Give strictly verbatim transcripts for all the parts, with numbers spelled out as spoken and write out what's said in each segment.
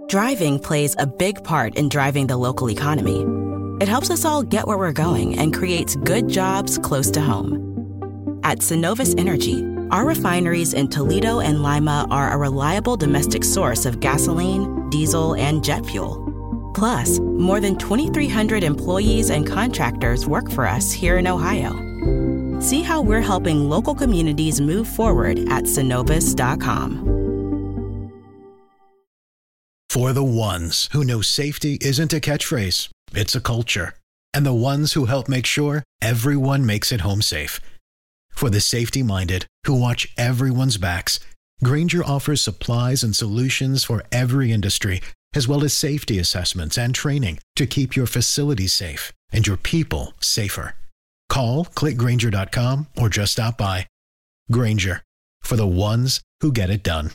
Driving plays a big part in driving the local economy. It helps us all get where we're going and creates good jobs close to home. At Synovus Energy, our refineries in Toledo and Lima are a reliable domestic source of gasoline, diesel, and jet fuel. Plus, more than twenty-three hundred employees and contractors work for us here in Ohio. See how we're helping local communities move forward at synovus dot com. For the ones who know safety isn't a catchphrase, it's a culture. And the ones who help make sure everyone makes it home safe. For the safety-minded who watch everyone's backs, Grainger offers supplies and solutions for every industry, as well as safety assessments and training to keep your facilities safe and your people safer. Call, click Grainger dot com, or just stop by. Grainger, for the ones who get it done.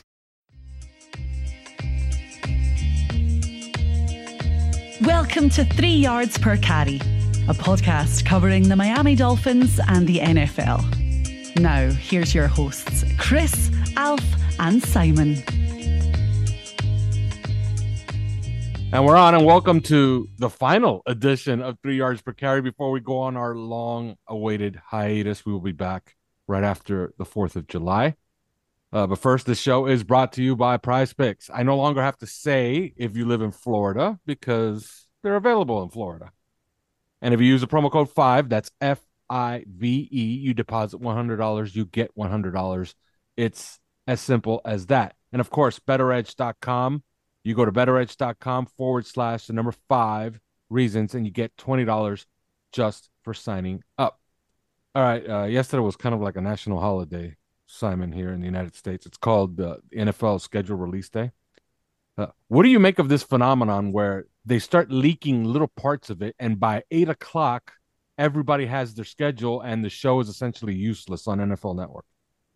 Welcome to Three Yards Per Carry, a podcast covering the Miami Dolphins and the N F L. Now, here's your hosts, Chris, Alf, and Simon. And we're on, and welcome to the final edition of Three Yards Per Carry. Before we go on our long-awaited hiatus, we will be back right after the fourth of July. Uh, but first, this show is brought to you by Prize Picks. I no longer have to say if you live in Florida because they're available in Florida. And if you use the promo code five, that's F I V E, you deposit one hundred dollars, you get one hundred dollars. It's as simple as that. And of course, better edge dot com. You go to better edge dot com forward slash the number five reasons, and you get twenty dollars just for signing up. All right. Uh, yesterday was kind of like a national holiday, Simon, here in the United States. It's called uh, the N F L Schedule Release Day. Uh, what do you make of this phenomenon where they start leaking little parts of it, and by eight o'clock, everybody has their schedule, and the show is essentially useless on N F L Network?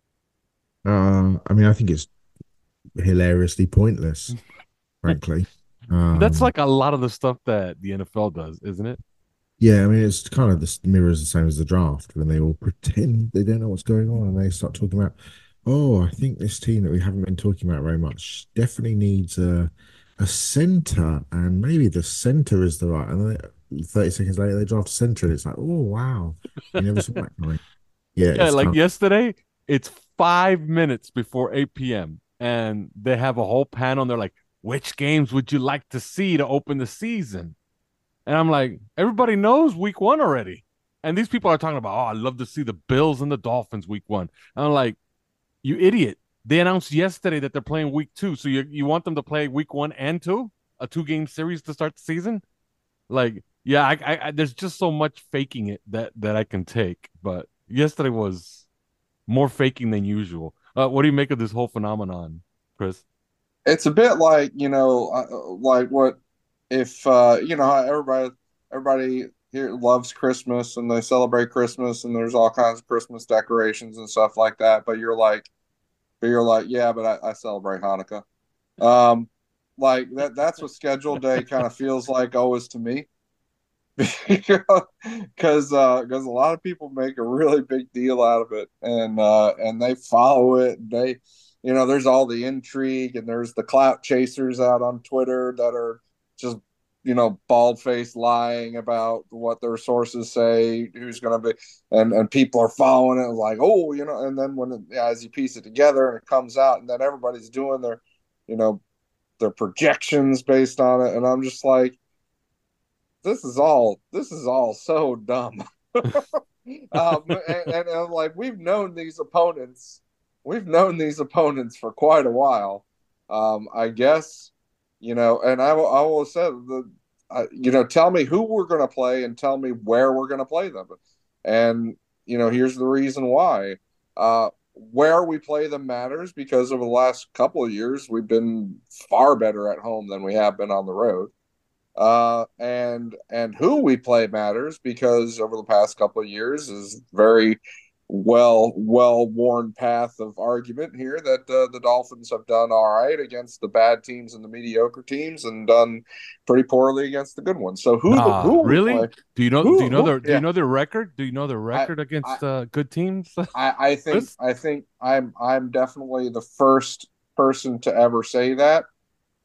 Um, I mean, I think it's hilariously pointless, frankly. Um, That's like a lot of the stuff that the N F L does, isn't it? Yeah, I mean, it's kind of the mirrors the same as the draft when they all pretend they don't know what's going on and they start talking about, oh, I think this team that we haven't been talking about very much definitely needs a a center, and maybe the center is the right. And then thirty seconds later, they draft a center, and it's like, oh wow, you never saw that coming. Yeah, Yeah, like kind of, yesterday, it's five minutes before eight p.m. and they have a whole panel, and they're like, which games would you like to see to open the season? And I'm like, everybody knows week one already. And these people are talking about, oh, I'd love to see the Bills and the Dolphins week one. And I'm like, you idiot. They announced yesterday that they're playing week two. So you, you want them to play week one and two? A two-game series to start the season? Like, yeah, I, I, I there's just so much faking it that, that I can take. But yesterday was more faking than usual. Uh, what do you make of this whole phenomenon, Chris? It's a bit like, you know, uh, like what if, uh, you know, how everybody, everybody here loves Christmas and they celebrate Christmas and there's all kinds of Christmas decorations and stuff like that. But you're like, but you're like, yeah, but I, I celebrate Hanukkah. Um, like that, that's what schedule day kind of feels like always to me. Because uh, because a lot of people make a really big deal out of it, and uh, and they follow it. And they, you know, there's all the intrigue, and there's the clout chasers out on Twitter that are just, you know, bald-faced lying about what their sources say, who's going to be, and and people are following it like, oh, you know, and then when it, as you piece it together and it comes out, and then everybody's doing their, you know, their projections based on it, and I'm just like, this is all this is all so dumb. um, and, and, and like we've known these opponents, we've known these opponents for quite a while. Um, I guess, you know, and I will I will say the, uh, you know, tell me who we're going to play and tell me where we're going to play them, and you know, here's the reason why. Uh, where we play them matters because over the last couple of years we've been far better at home than we have been on the road. Uh, and and who we play matters because over the past couple of years is very well well worn path of argument here that uh, the Dolphins have done all right against the bad teams and the mediocre teams and done pretty poorly against the good ones. So who Nah, who really play? do you know who, do you know who, their do yeah. you know their record? Do you know their record I, against I, uh, good teams? I, I think Chris? I think I'm I'm definitely the first person to ever say that.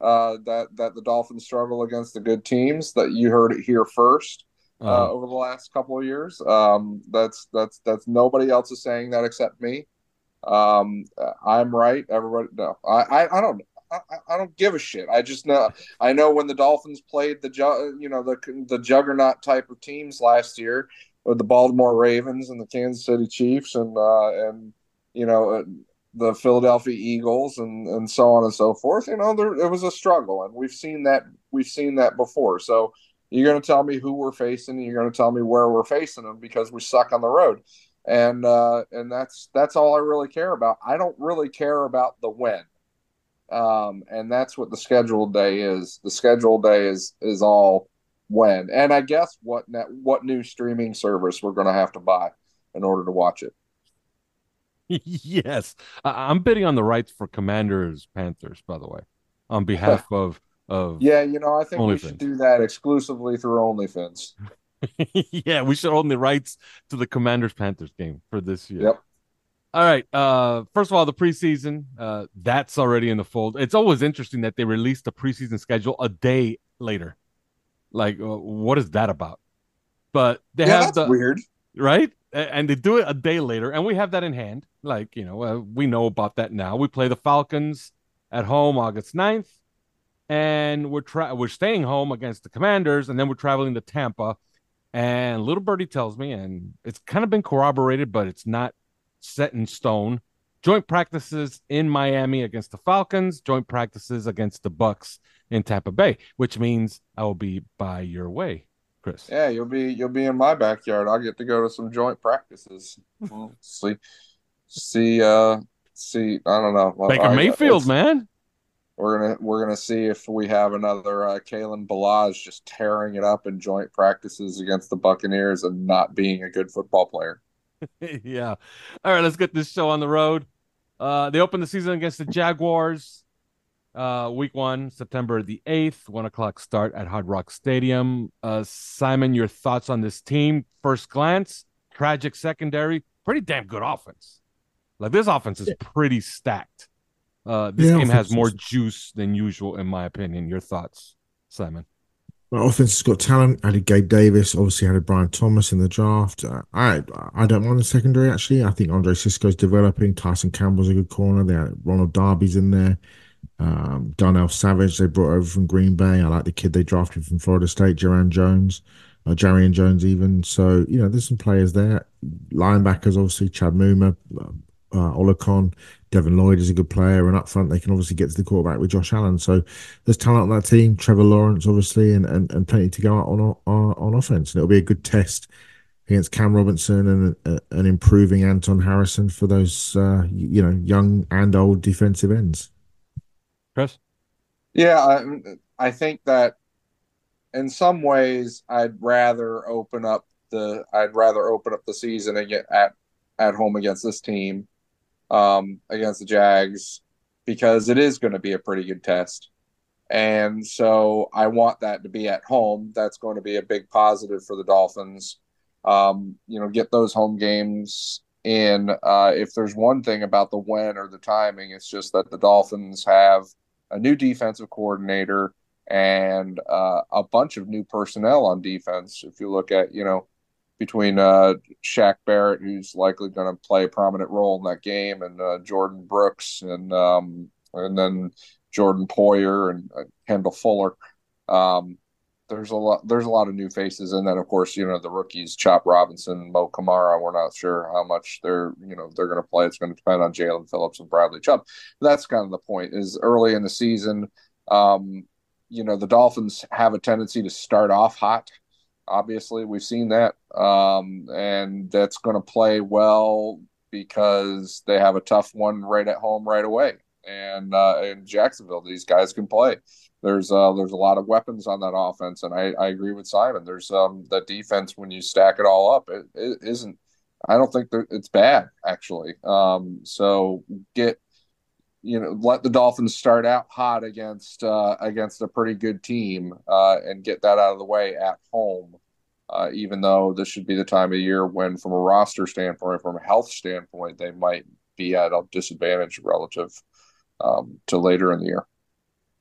uh, that that the Dolphins struggle against the good teams. That you heard it here first uh, Uh, over the last couple of years. Um, that's that's that's nobody else is saying that except me. Um, I'm right. Everybody, no, I I, I don't. I, I don't give a shit. I just know. I know when the Dolphins played the ju- you know the the juggernaut type of teams last year with the Baltimore Ravens and the Kansas City Chiefs and uh, and you know uh, the Philadelphia Eagles and and so on and so forth. You know, there it was a struggle, and we've seen that we've seen that before. So you're going to tell me who we're facing, and you're going to tell me where we're facing them because we suck on the road, and uh, and that's that's all I really care about. I don't really care about the when. Um, and that's what the scheduled day is. The scheduled day is is all when, and I guess what net, what new streaming service we're going to have to buy in order to watch it. yes, I- I'm bidding on the rights for Commanders Panthers. By the way, on behalf of of Yeah, you know, I think we OnlyFans. should do that exclusively through OnlyFans. yeah, we should own the rights to the Commanders Panthers game for this year. Yep. All right. Uh, first of all, the preseason, uh, that's already in the fold. It's always interesting that they released the preseason schedule a day later. Like, uh, what is that about? But they Yeah, have that's the weird. right, A- and they do it a day later, and we have that in hand. Like, you know, uh, we know about that now. We play the Falcons at home August ninth, and we're tra- we're staying home against the Commanders, and then we're traveling to Tampa. And little birdie tells me, and it's kind of been corroborated, but it's not set in stone. Joint practices in Miami against the Falcons, joint practices against the Bucks in Tampa Bay, which means I will be by your way, Chris. Yeah, you'll be you'll be in my backyard. I'll get to go to some joint practices. Well, see, see, uh, see. I don't know. Baker I, Mayfield, it's- man. We're gonna we're gonna see if we have another uh, Kalen Balaj just tearing it up in joint practices against the Buccaneers and not being a good football player. yeah. All right, let's get this show on the road. Uh, they open the season against the Jaguars. Uh, week one, September the eighth, one o'clock start at Hard Rock Stadium. Uh, Simon, your thoughts on this team? First glance, tragic secondary, pretty damn good offense. Like, this offense is pretty stacked. Uh, this Yeah, game has offense more is- juice than usual, in my opinion. Your thoughts, Simon? Well, offense has got talent. Added Gabe Davis. Obviously, added Brian Thomas in the draft. Uh, I I don't mind the secondary actually. I think Andre Cisco's developing. Tyson Campbell's a good corner. There, Ronald Darby's in there. Um, Darnell Savage they brought over from Green Bay. I like the kid they drafted from Florida State, Jaron Jones, uh, Jarian Jones even. So you know, there's some players there. Linebackers obviously Chad Muma, uh, uh, Olakon. Devin Lloyd is a good player, and up front they can obviously get to the quarterback with Josh Allen. So there's talent on that team. Trevor Lawrence, obviously, and and, and plenty to go out on on, on offense. And it'll be a good test against Cam Robinson and uh, an improving Anton Harrison for those uh, you know young and old defensive ends. Chris? Yeah, I, I think that in some ways I'd rather open up the I'd rather open up the season again at at home against this team, um, against the Jags, because it is going to be a pretty good test. And so I want that to be at home. That's going to be a big positive for the Dolphins. Um, you know, get those home games in. Uh, if there's one thing about the when or the timing, it's just that the Dolphins have a new defensive coordinator and uh, a bunch of new personnel on defense. If you look at, you know, between uh, Shaq Barrett, who's likely going to play a prominent role in that game, and uh, Jordan Brooks, and um, and then Jordan Poyer and uh, Kendall Fuller. Um, there's a lot. There's a lot of new faces, and then of course, you know, the rookies, Chop Robinson, Mo Kamara. We're not sure how much they're, you know, they're going to play. It's going to depend on Jalen Phillips and Bradley Chubb. That's kind of the point. Is early in the season, um, you know, the Dolphins have a tendency to start off hot. Obviously, we've seen that, um, and that's going to play well because they have a tough one right at home right away. And uh, in Jacksonville, these guys can play. There's uh, there's a lot of weapons on that offense, and I, I agree with Simon. There's um the defense, when you stack it all up, it, it isn't. I don't think that it's bad actually. Um, so get you know let the Dolphins start out hot against uh, against a pretty good team, uh, and get that out of the way at home. Uh, even though this should be the time of year when, from a roster standpoint, from a health standpoint, they might be at a disadvantage relative um, to later in the year.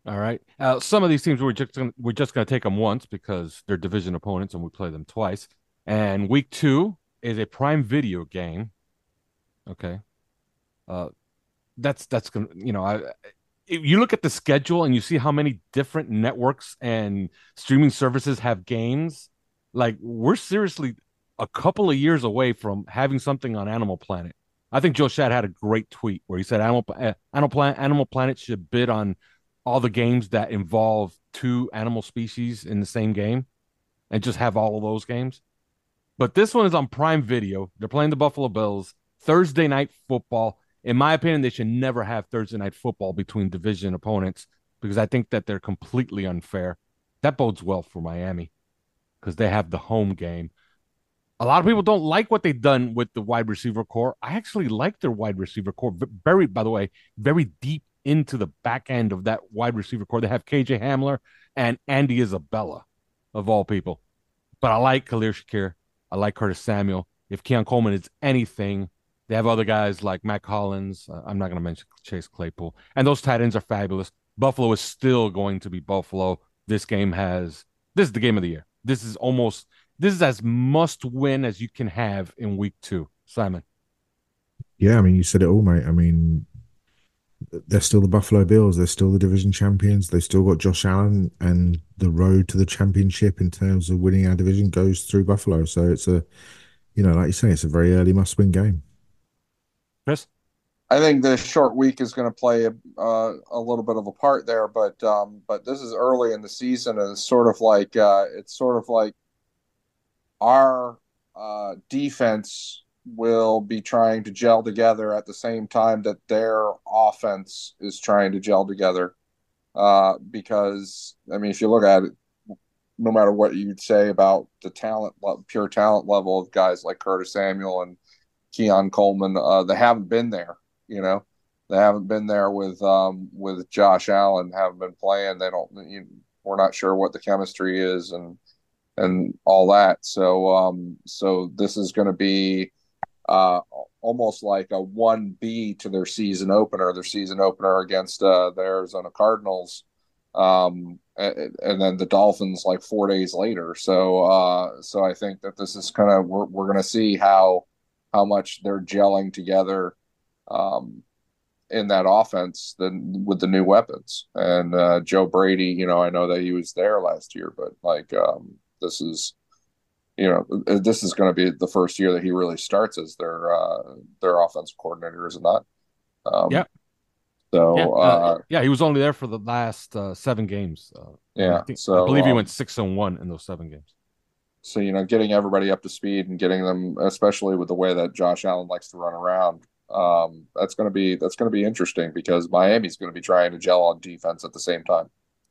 All right. Uh, some of these teams we're just gonna, we're just going to take them once because they're division opponents and we play them twice. And week two is a Prime Video game. Okay. Uh, that's that's gonna you know I if you look at the schedule and you see how many different networks and streaming services have games, like we're seriously a couple of years away from having something on Animal Planet. I think Joe Shad had a great tweet where he said Animal uh, Animal Planet Animal Planet should bid on all the games that involve two animal species in the same game and just have all of those games. But this one is on Prime Video. They're playing the Buffalo Bills Thursday night football. In my opinion, they should never have Thursday night football between division opponents because I think that they're completely unfair. That bodes well for Miami because they have the home game. A lot of people don't like what they've done with the wide receiver core. I actually like their wide receiver core. Very, by the way, very deep into the back end of that wide receiver core. They have K J Hamler and Andy Isabella, of all people. But I like Khalil Shakir. I like Curtis Samuel. If Keon Coleman is anything, they have other guys like Matt Collins. Uh, I'm not going to mention Chase Claypool. And those tight ends are fabulous. Buffalo is still going to be Buffalo. This game has, this is the game of the year. This is almost, this is as must win as you can have in week two. Simon. Yeah, I mean, you said it all, mate. I mean, they're still the Buffalo Bills. They're still the division champions. They've still got Josh Allen, and the road to the championship in terms of winning our division goes through Buffalo. So it's a, you know, like you say, it's a very early must-win game. Chris? I think the short week is going to play a, uh, a little bit of a part there, but um, but this is early in the season, and it's sort of like uh, it's sort of like our uh, defense will be trying to gel together at the same time that their offense is trying to gel together. Uh, because I mean, if you look at it, no matter what you'd say about the talent, pure talent level of guys like Curtis Samuel and Keon Coleman, uh, they haven't been there. You know, they haven't been there with um, with Josh Allen. Haven't been playing. They don't. You, we're not sure what the chemistry is and and all that. So um, so this is going to be uh, almost like a one B to their season opener. Their season opener against uh, the Arizona Cardinals, um, and, and then the Dolphins like four days later. So uh, so I think that this is kind of we're we're going to see how how much they're gelling together. Um, in that offense than with the new weapons. And uh, Joe Brady, you know, I know that he was there last year, but like um, this is, you know, this is going to be the first year that he really starts as their uh, their offensive coordinator, is it not? Um, yeah. So yeah, uh, uh, yeah, he was only there for the last uh, seven games. Uh, yeah. I, think, so I believe he um, went six and one in those seven games. So you know, getting everybody up to speed and getting them, especially with the way that Josh Allen likes to run around. Um, that's going to be that's going to be interesting because Miami's going to be trying to gel on defense at the same time.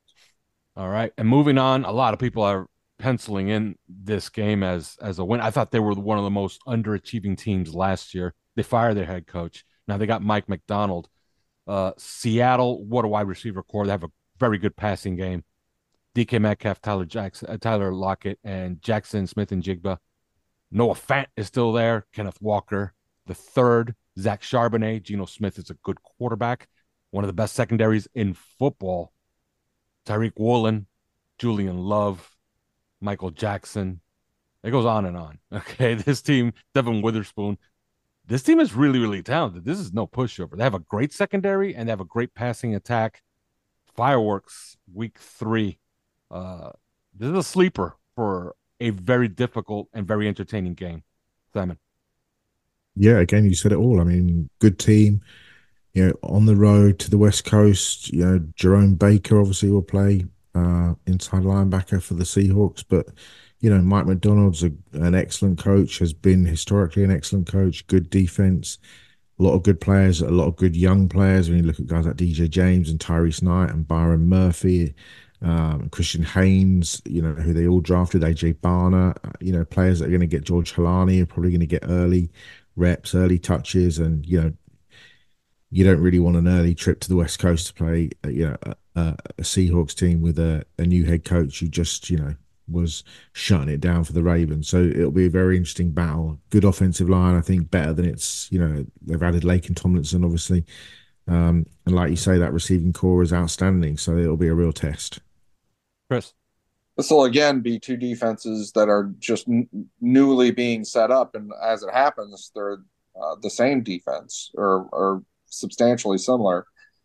All right, and moving on, a lot of people are penciling in this game as as a win. I thought they were one of the most underachieving teams last year. They fired their head coach. Now they got Mike McDonald. Uh, Seattle, what a wide receiver core. They have a very good passing game. D K Metcalf, Tyler Jackson, uh, Tyler Lockett, and Jackson Smith and Jigba. Noah Fant is still there. Kenneth Walker, the third. Zach Charbonnet, Geno Smith is a good quarterback, one of the best secondaries in football. Tariq Woolen, Julian Love, Michael Jackson. It goes on and on. Okay, this team, Devin Witherspoon, this team is really, really talented. This is no pushover. They have a great secondary and they have a great passing attack. Fireworks, week three. Uh, this is a sleeper for a very difficult and very entertaining game. Simon. Yeah, again, you said it all. I mean, good team, you know, on the road to the West Coast. You know, Jerome Baker obviously will play uh, inside linebacker for the Seahawks. But, you know, Mike McDonald's a, an excellent coach, has been historically an excellent coach, good defense, a lot of good players, a lot of good young players. When you look at guys like D J James and Tyrese Knight and Byron Murphy, um, Christian Haynes, you know, who they all drafted, A J Barner, you know, players that are going to get George Halani are probably going to get early reps, early touches, and you know, you don't really want an early trip to the West Coast to play, you know, a, a Seahawks team with a, a new head coach who just, you know, was shutting it down for the Ravens. So it'll be a very interesting battle. Good offensive line, I think, better than it's, you know, they've added Laken Tomlinson, obviously. Um, and like you say, that receiving core is outstanding, so it'll be a real test. Chris. This will again be two defenses that are just n- newly being set up, and as it happens, they're uh, the same defense or, or substantially similar,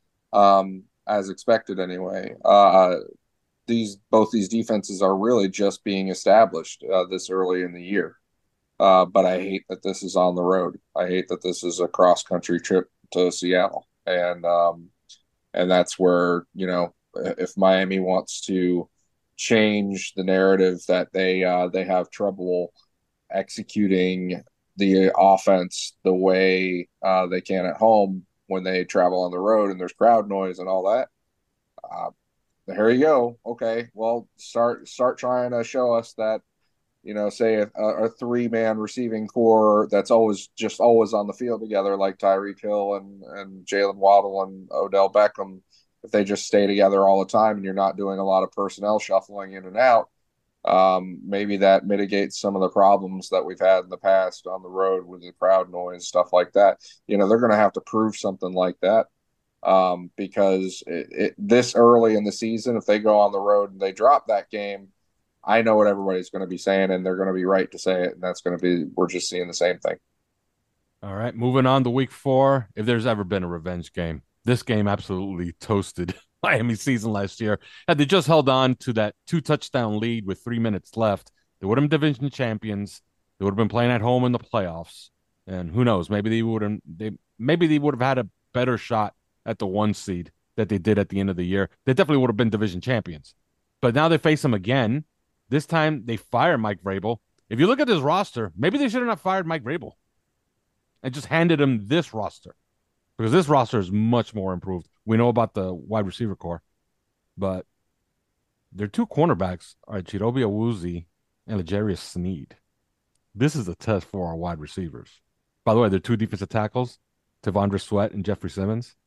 um, as expected anyway. Uh, these both these defenses are really just being established uh, this early in the year. Uh, but I hate that this is on the road. I hate that this is a cross country trip to Seattle, and um, and that's where, you know, if Miami wants to change the narrative that they uh, they have trouble executing the offense the way uh, they can at home when they travel on the road and there's crowd noise and all that. Uh, here you go. Okay, well, start start trying to show us that, you know, say a, a three man receiving core that's always just always on the field together, like Tyreek Hill and and Jalen Waddle and Odell Beckham. If they just stay together all the time and you're not doing a lot of personnel shuffling in and out, um, maybe that mitigates some of the problems that we've had in the past on the road with the crowd noise, stuff like that. You know, they're going to have to prove something like that, um, because it, it, this early in the season, if they go on the road and they drop that game, I know what everybody's going to be saying, and they're going to be right to say it, and that's going to be, we're just seeing the same thing. All right, moving on to week four. If there's ever been a revenge game, this game absolutely toasted Miami season last year. Had they just held on to that two touchdown lead with three minutes left, they would have been division champions. They would have been playing at home in the playoffs, and who knows? Maybe they would have. They maybe they would have had a better shot at the one seed that they did at the end of the year. They definitely would have been division champions. But now they face them again. This time they fire Mike Vrabel. If you look at this roster, maybe they should have not fired Mike Vrabel and just handed him this roster, because this roster is much more improved. We know about the wide receiver core, but their two cornerbacks are Chidobe Awuzie and L'Jarius Sneed. This is a test for our wide receivers. By the way, their two defensive tackles, T'Vondre Sweat and Jeffrey Simmons.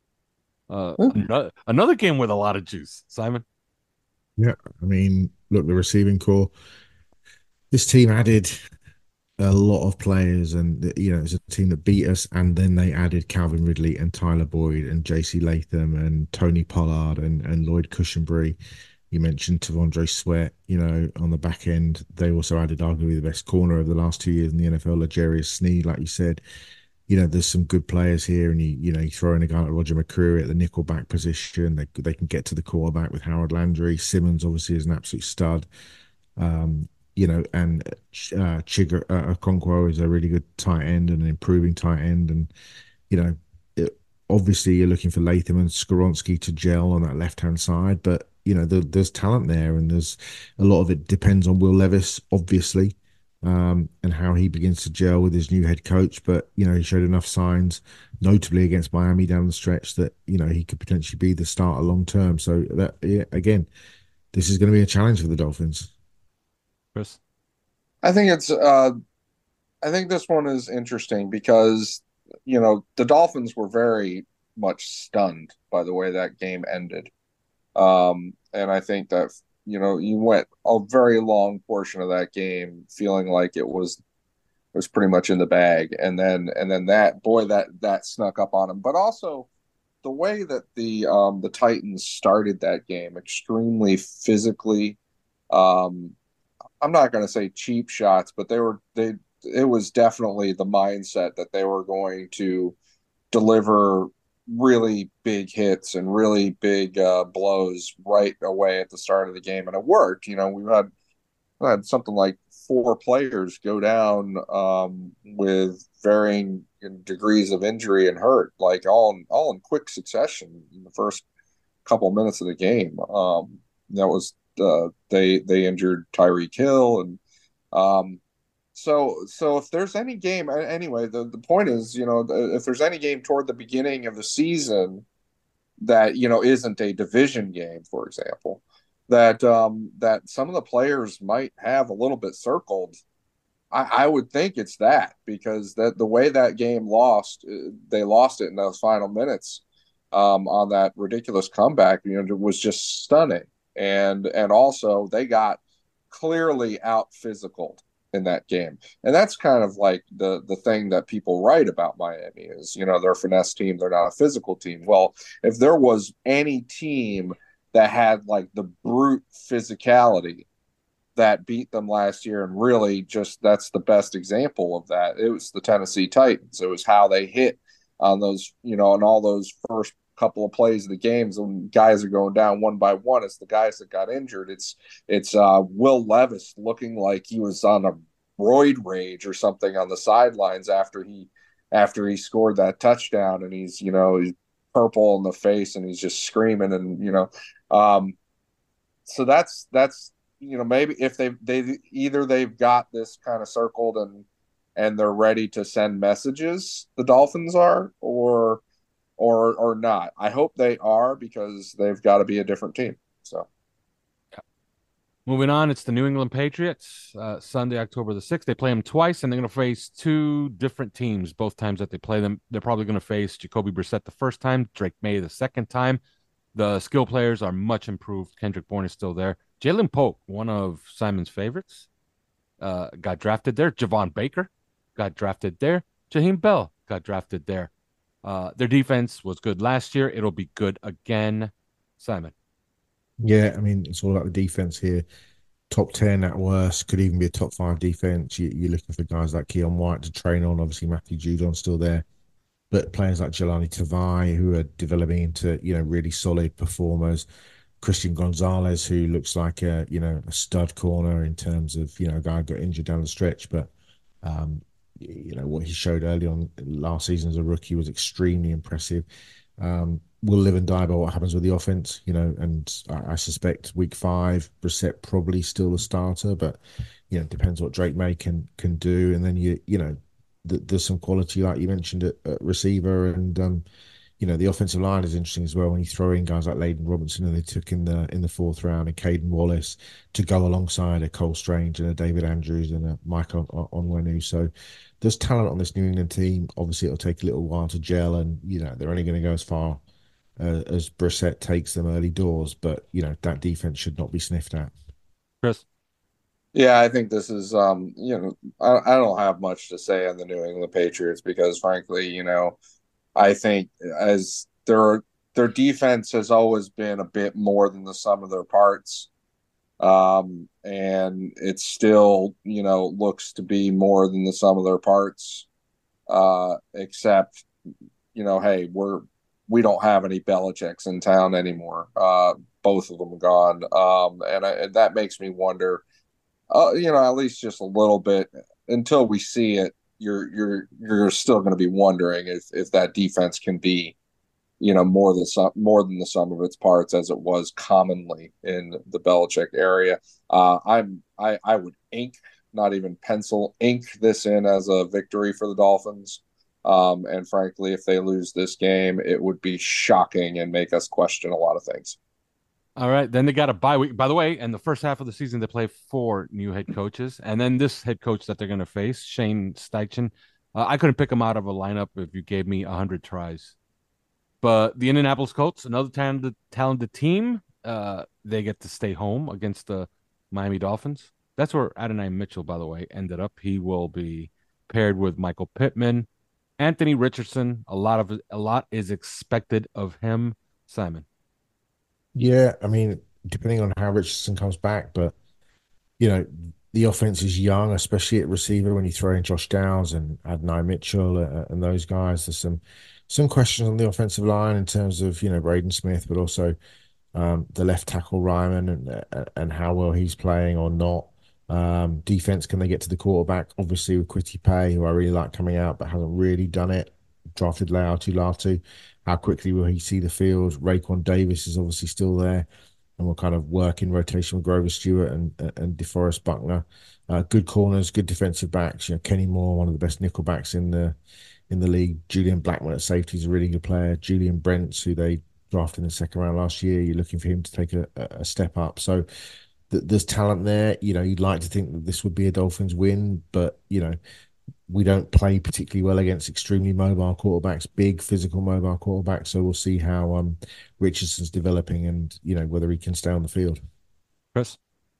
Uh, another, another game with a lot of juice, Simon. Yeah, I mean, look, the receiving core. This team added a lot of players, and you know, it's a team that beat us, and then they added Calvin Ridley and Tyler Boyd and J C Latham and Tony Pollard and, and Lloyd Cushenberry. You mentioned T'Vondre Sweat, you know, on the back end. They also added arguably the best corner of the last two years in the N F L, L'Jarius Sneed, like you said. You know, there's some good players here, and you you know, you throw in a guy like Roger McCreary at the nickel back position. They they can get to the quarterback with Harold Landry. Simmons obviously is an absolute stud. Um, you know, and uh, Chigga uh, Okonkwo is a really good tight end and an improving tight end. And, you know, it, obviously you're looking for Latham and Skoronski to gel on that left-hand side, but, you know, there, there's talent there, and there's a lot of it depends on Will Levis, obviously, um, and how he begins to gel with his new head coach. But, you know, he showed enough signs, notably against Miami down the stretch, that, you know, he could potentially be the starter long-term. So, that yeah, again, this is going to be a challenge for the Dolphins. Chris? I think it's uh I think this one is interesting because, you know, the Dolphins were very much stunned by the way that game ended. Um and I think that, you know, you went a very long portion of that game feeling like it was it was pretty much in the bag, and then and then that boy that that snuck up on him. But also the way that the um the Titans started that game, extremely physically, um I'm not going to say cheap shots, but they were they it was definitely the mindset that they were going to deliver really big hits and really big uh, blows right away at the start of the game, and it worked. You know, we had we had something like four players go down um, with varying degrees of injury and hurt, like all in, all in quick succession in the first couple of minutes of the game. Um, that was Uh, they they injured Tyreek Hill, and um, so so if there's any game anyway, the the point is, you know, if there's any game toward the beginning of the season that, you know, isn't a division game, for example, that um, that some of the players might have a little bit circled, I, I would think it's that, because that the way that game lost, they lost it in those final minutes um, on that ridiculous comeback, you know, was just stunning. And and also they got clearly out physical in that game. And that's kind of like the the thing that people write about Miami is, you know, they're a finesse team, they're not a physical team. Well, if there was any team that had like the brute physicality that beat them last year, and really just that's the best example of that, it was the Tennessee Titans. It was how they hit on those, you know, on all those first couple of plays of the games when guys are going down one by one. It's the guys that got injured. It's it's uh, Will Levis looking like he was on a roid rage or something on the sidelines after he after he scored that touchdown, and he's, you know, he's purple in the face and he's just screaming, and you know, um, so that's that's you know, maybe if they they either they've got this kind of circled and and they're ready to send messages, the Dolphins are, or or or not. I hope they are, because they've got to be a different team. So moving on, it's the New England Patriots. Uh, Sunday, October the sixth. They play them twice, and they're going to face two different teams both times that they play them. They're probably going to face Jacoby Brissett the first time, Drake May the second time. The skill players are much improved. Kendrick Bourne is still there. Jalen Polk, one of Simon's favorites, uh, got drafted there. Javon Baker got drafted there. Jaheim Bell got drafted there. Uh, their defense was good last year. It'll be good again. Simon. Yeah, I mean, it's all about the defense here. Top ten at worst, could even be a top five defense. You, you're looking for guys like Keon White to train on. Obviously, Matthew Judon's still there. But players like Jelani Tavai, who are developing into, you know, really solid performers. Christian Gonzalez, who looks like a, you know, a stud corner in terms of, you know, a guy got injured down the stretch. But, um, you know, what he showed early on last season as a rookie was extremely impressive. Um, we'll live and die by what happens with the offense, you know, and I, I suspect week five, Brissett probably still a starter, but, you know, it depends what Drake May can, can do. And then, you, you know, there's some quality, like you mentioned, at, at receiver, and um, you know, the offensive line is interesting as well when you throw in guys like Layden Robinson, and they took in the in the fourth round, and Caden Wallace to go alongside a Cole Strange and a David Andrews and a Mike on Onwenu. So there's talent on this New England team. Obviously, it'll take a little while to gel, and you know they're only going to go as far uh, as Brissett takes them early doors. But you know that defense should not be sniffed at. Chris. Yeah, I think this is, um, you know, I, I don't have much to say on the New England Patriots because, frankly, you know, I think as their their defense has always been a bit more than the sum of their parts, um, and it still, you know, looks to be more than the sum of their parts. Uh, except, you know, hey, we're we don't have any Belichicks in town anymore. Uh, both of them are gone, um, and, I, and that makes me wonder. Uh, you know, at least just a little bit until we see it. You're you're you're still going to be wondering if if that defense can be, you know, more than some more than the sum of its parts as it was commonly in the Belichick area. Uh, I'm I I would ink, not even pencil, ink this in as a victory for the Dolphins. Um, and frankly, if they lose this game, it would be shocking and make us question a lot of things. All right, then they got a bye week. By the way, in the first half of the season, they play four new head coaches, and then this head coach that they're going to face, Shane Steichen, uh, I couldn't pick him out of a lineup if you gave me a hundred tries. But the Indianapolis Colts, another talented, talented team, uh, they get to stay home against the Miami Dolphins. That's where Adonai Mitchell, by the way, ended up. He will be paired with Michael Pittman, Anthony Richardson. A lot of a lot is expected of him, Simon. Yeah, I mean, depending on how Richardson comes back, but you know, the offense is young, especially at receiver. When you throw in Josh Downs and Adonai Mitchell uh, and those guys, there's some some questions on the offensive line in terms of, you know, Braden Smith, but also um, the left tackle Ryman and uh, and how well he's playing or not. Um, defense, can they get to the quarterback? Obviously, with Kwity Paye, who I really like coming out, but hasn't really done it. Drafted Leautu Latu. How quickly will he see the field? Raekwon Davis is obviously still there, and we'll kind of work in rotation with Grover Stewart and and DeForest Buckner. Uh, good corners, good defensive backs. You know, Kenny Moore, one of the best nickel backs in the in the league. Julian Blackmon at safety is a really good player. Julian Brents, who they drafted in the second round last year, you're looking for him to take a, a step up. So th- there's talent there. You know, you'd like to think that this would be a Dolphins win, but you know, we don't play particularly well against extremely mobile quarterbacks, big physical mobile quarterbacks. So we'll see how um, Richardson's developing and, you know, whether he can stay on the field. Chris?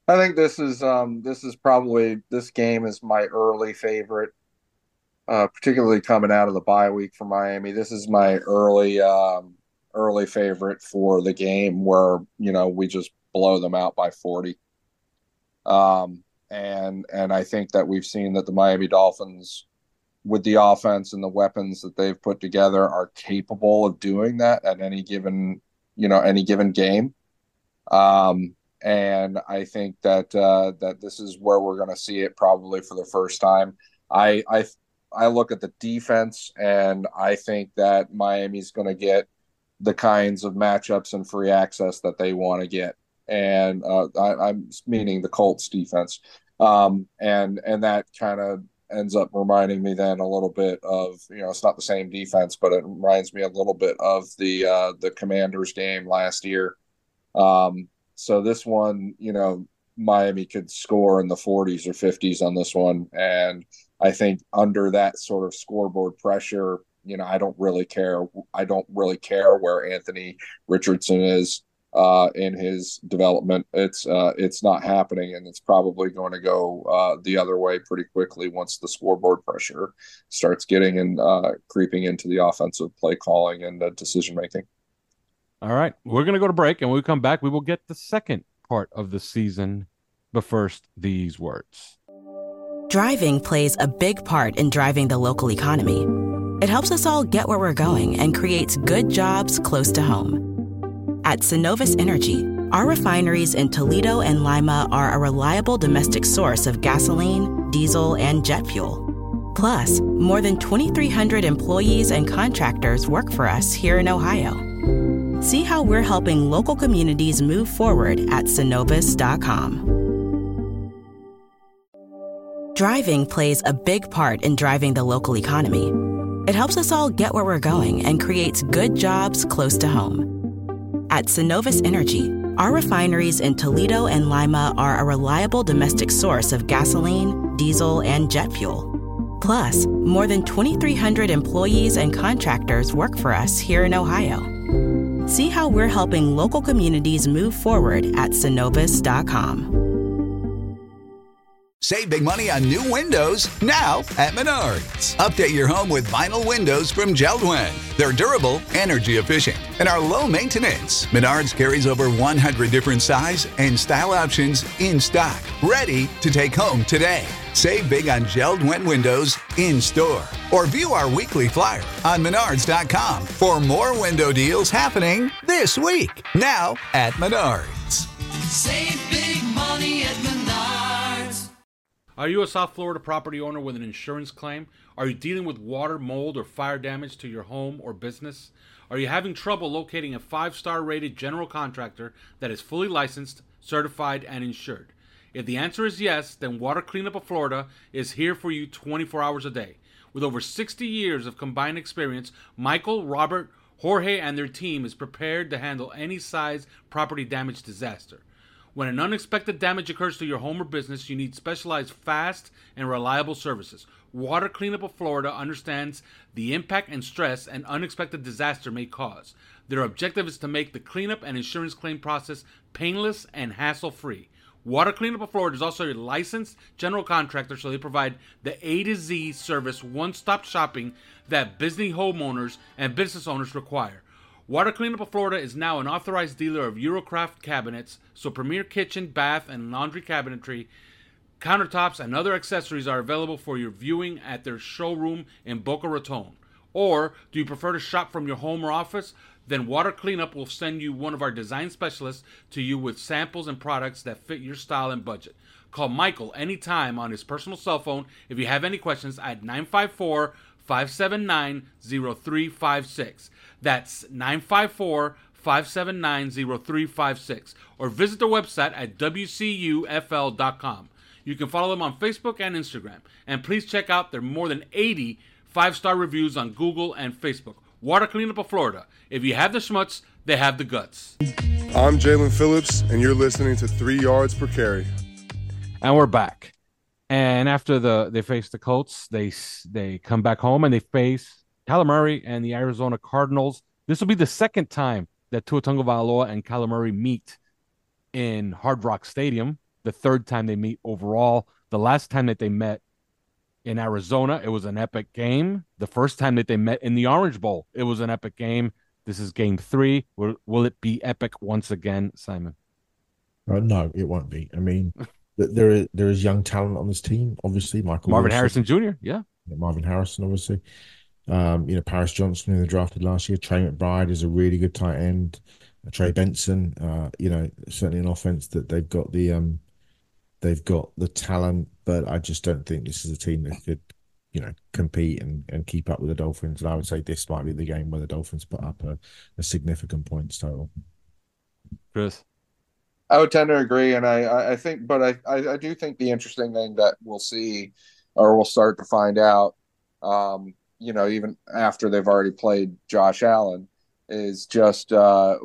I think this is um this is probably this game is my early favorite, uh, particularly coming out of the bye week for Miami. This is my early um early favorite for the game where you know we just blow them out by forty. Um, and and I think that we've seen that the Miami Dolphins, with the offense and the weapons that they've put together, are capable of doing that at any given you know any given game. Um, and I think that uh, that this is where we're going to see it probably for the first time. I I I look at the defense, and I think that Miami's going to get the kinds of matchups and free access that they want to get, and uh, I, I'm meaning the Colts defense, um, and and that kind of ends up reminding me then a little bit of you know it's not the same defense, but it reminds me a little bit of the uh, the Commanders game last year. Um, so this one, you know, Miami could score in the forties or fifties on this one. And I think under that sort of scoreboard pressure, you know, I don't really care. I don't really care where Anthony Richardson is uh, in his development. It's uh, it's not happening, and it's probably going to go uh, the other way pretty quickly once the scoreboard pressure starts getting and uh, creeping into the offensive play calling and uh, decision making. All right, we're going to go to break, and when we come back, we will get the second part of the season. But first, these words. Driving plays a big part in driving the local economy. It helps us all get where we're going and creates good jobs close to home. At Synovus Energy, our refineries in Toledo and Lima are a reliable domestic source of gasoline, diesel, and jet fuel. Plus, more than twenty-three hundred employees and contractors work for us here in Ohio. See how we're helping local communities move forward at Synovus dot com. Driving plays a big part in driving the local economy. It helps us all get where we're going and creates good jobs close to home. At Synovus Energy, our refineries in Toledo and Lima are a reliable domestic source of gasoline, diesel, and jet fuel. Plus, more than twenty-three hundred employees and contractors work for us here in Ohio. See how we're helping local communities move forward at Synovus dot com. Save big money on new windows now at Menards. Update your home with vinyl windows from Jeld-Wen. They're durable, energy efficient, and are low maintenance. Menards carries over one hundred different size and style options in stock, ready to take home today. Save big on Jeld-Wen windows in store or view our weekly flyer on Menards dot com for more window deals happening this week. Now at Menards. Save big money at Menards. Are you a South Florida property owner with an insurance claim? Are you dealing with water, mold, or fire damage to your home or business? Are you having trouble locating a five-star rated general contractor that is fully licensed, certified, and insured? If the answer is yes, then Water Cleanup of Florida is here for you twenty-four hours a day. With over sixty years of combined experience, Michael, Robert, Jorge, and their team is prepared to handle any size property damage disaster. When an unexpected damage occurs to your home or business, you need specialized, fast, and reliable services. Water Cleanup of Florida understands the impact and stress an unexpected disaster may cause. Their objective is to make the cleanup and insurance claim process painless and hassle-free. Water Cleanup of Florida is also a licensed general contractor, so they provide the A to Z service, one-stop shopping that busy homeowners and business owners require. Water Cleanup of Florida is now an authorized dealer of Eurocraft cabinets, so premier kitchen, bath, and laundry cabinetry, countertops, and other accessories are available for your viewing at their showroom in Boca Raton. Or, do you prefer to shop from your home or office? Then Water Cleanup will send you one of our design specialists to you with samples and products that fit your style and budget. Call Michael anytime on his personal cell phone if you have any questions at nine five four, five seven nine, zero three five six. That's nine five four, five seven nine, zero three five six. Or visit their website at w c u f l dot com. You can follow them on Facebook and Instagram. And please check out their more than eighty five-star reviews on Google and Facebook. Water Cleanup of Florida. If you have the schmutz, they have the guts. I'm Jalen Phillips, and you're listening to Three Yards Per Carry. And we're back. And after the they face the Colts, they they come back home and they face Kyler Murray and the Arizona Cardinals. This will be the second time that Tua Tagovailoa and Kyler Murray meet in Hard Rock Stadium. the third time they meet overall. The last time that they met in Arizona, it was an epic game. The first time that they met in the Orange Bowl, it was an epic game. This is game three. Will, will it be epic once again, Simon? Uh, no, it won't be. I mean, there is there is young talent on this team. Obviously, Michael Marvin Wilson, Harrison Junior Yeah, Marvin Harrison, obviously. Um, you know, Paris Johnson, who they drafted last year. Trey McBride is a really good tight end. Uh, Trey Benson, uh, you know, certainly an offense that they've got the um, they've got the talent, but I just don't think this is a team that could, you know, compete and, and keep up with the Dolphins. And I would say this might be the game where the Dolphins put up a, a significant points total. Chris. I would tend to agree, and I, I think, but I, I, I do think the interesting thing that we'll see, or we'll start to find out, um, you know, even after they've already played Josh Allen, is just uh,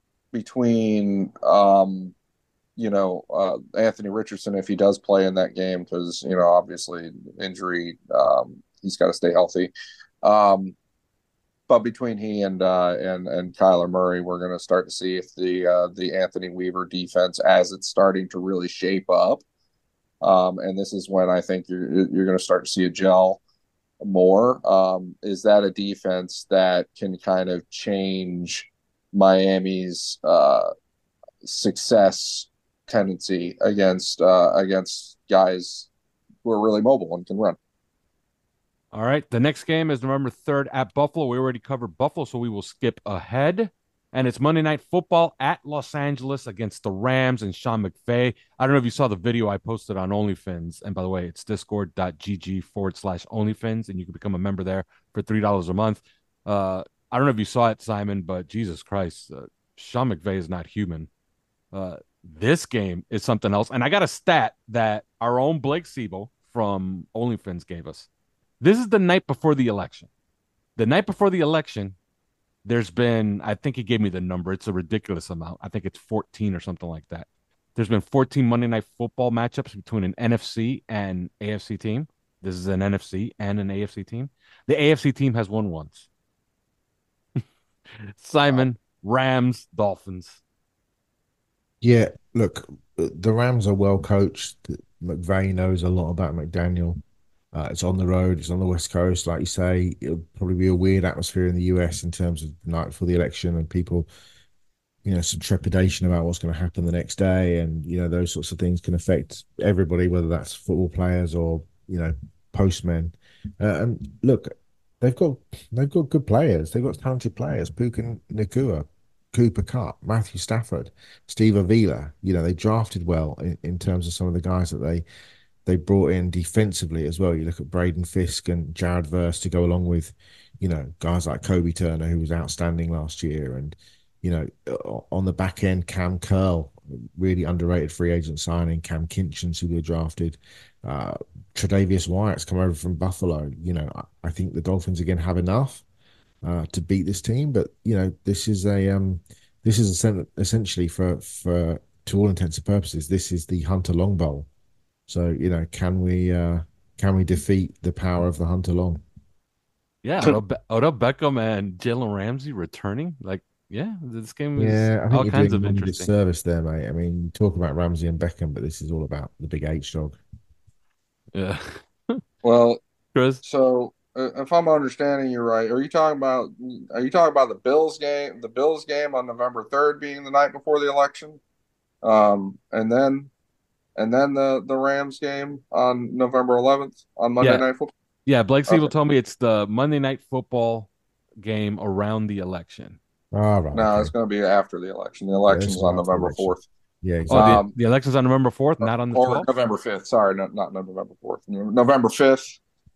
between, um, you know, uh, Anthony Richardson, if he does play in that game, because, you know, obviously injury, um, he's got to stay healthy. Um, but between he and uh, and and Kyler Murray, we're going to start to see if the uh, the Anthony Weaver defense, as it's starting to really shape up, um, and this is when I think you're you're going to start to see a gel more. Um, is that a defense that can kind of change Miami's uh, success tendency against uh, against guys who are really mobile and can run? All right. The next game is November third at Buffalo. We already covered Buffalo, so we will skip ahead. And it's Monday Night Football at Los Angeles against the Rams and Sean McVay. I don't know if you saw the video I posted on OnlyFins. And by the way, it's discord.gg forward slash OnlyFins, and you can become a member there for three dollars a month. Uh, I don't know if you saw it, Simon, but Jesus Christ, uh, Sean McVay is not human. Uh, this game is something else. And I got a stat that our own Blake Siebel from OnlyFins gave us. This is the night before the election. The night before the election, there's been, I think he gave me the number. It's a ridiculous amount. I think it's fourteen or something like that. There's been fourteen Monday Night Football matchups between an N F C and A F C team. This is an N F C and an A F C team. The A F C team has won once. Simon, Rams, Dolphins. Yeah, look, the Rams are well coached. McVay knows a lot about McDaniel. Uh, it's on the road. It's on the West Coast. Like you say, it'll probably be a weird atmosphere in the U S in terms of the night before the election and people, you know, some trepidation about what's going to happen the next day. And, you know, those sorts of things can affect everybody, whether that's football players or, you know, postmen. Uh, and look, they've got they've got good players. They've got talented players. Puka Nacua, Cooper Kupp, Matthew Stafford, Steve Avila. You know, they drafted well in, in terms of some of the guys that they They brought in defensively as well. You look at Braden Fisk and Jared Verse to go along with, you know, guys like Kobe Turner, who was outstanding last year. And, you know, on the back end, Cam Curl, really underrated free agent signing. Cam Kinchens, who they drafted. Uh, Tre'Davious White's come over from Buffalo. You know, I, I think the Dolphins, again, have enough uh, to beat this team. But, you know, this is a, um, this is a, essentially for, for, to all intents and purposes, this is the Hunter Long Bowl. So, you know, can we uh, can we defeat the power of the Hunter Long? Yeah, Odell, Be- Odell Beckham and Jalen Ramsey returning. Like, yeah, this game is yeah, I think all you're kinds doing of a interesting disservice there, mate. I mean, you talk about Ramsey and Beckham, but this is all about the big H dog. Yeah. Well, Chris? So uh, if I'm understanding you right, are you talking about are you talking about the Bills game, the Bills game on November third being the night before the election, um, and then and then the the Rams game on November eleventh on Monday Yeah. Night Football? Yeah, Blake Siebel Okay. told me it's the Monday Night Football game around the election. All right. No, okay. it's going to be after the election. The Yeah, election's it's on after the November election. fourth. Yeah, Oh, exactly. the, Um, the election's on November fourth, not on the or twelfth? November fifth. Sorry, not, not November fourth. November fifth.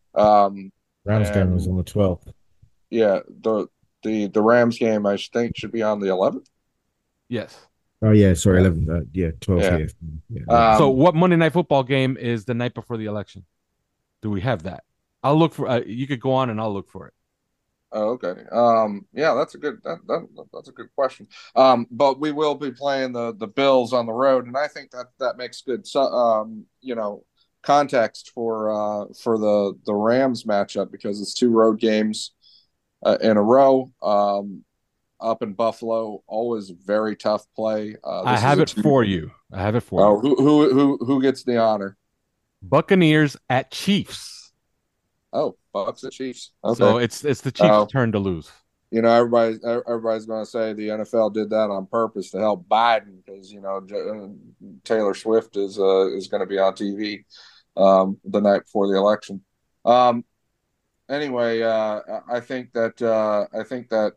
Um, Rams game and- was on the twelfth. yeah, the the the Rams game I think should be on the eleventh. Yes. Oh, yeah, sorry, Yeah. eleventh. Uh, yeah, twelfth. Yeah. Yeah. yeah, Um, So what Monday Night Football game is the night before the election? Do we have that? I'll look for uh, you could go on and I'll look for it. Oh, okay. Um, yeah, that's a good that, that that's a good question. Um, but we will be playing the the Bills on the road, and I think that that makes good so- um, you know, context for uh for the the Rams matchup because it's two road games uh, in a row. Um, up in Buffalo, always very tough play. Uh, I this is have a it team- for you. I have it for Oh, you. who who who who gets the honor? Buccaneers at Chiefs. Oh, Bucks at Chiefs. Okay. So it's it's the Chiefs' Oh. turn to lose. You know, everybody everybody's going to say the N F L did that on purpose to help Biden because you know Taylor Swift is uh, is going to be on T V um, the night before the election. Um, anyway, uh, I think that uh, I think that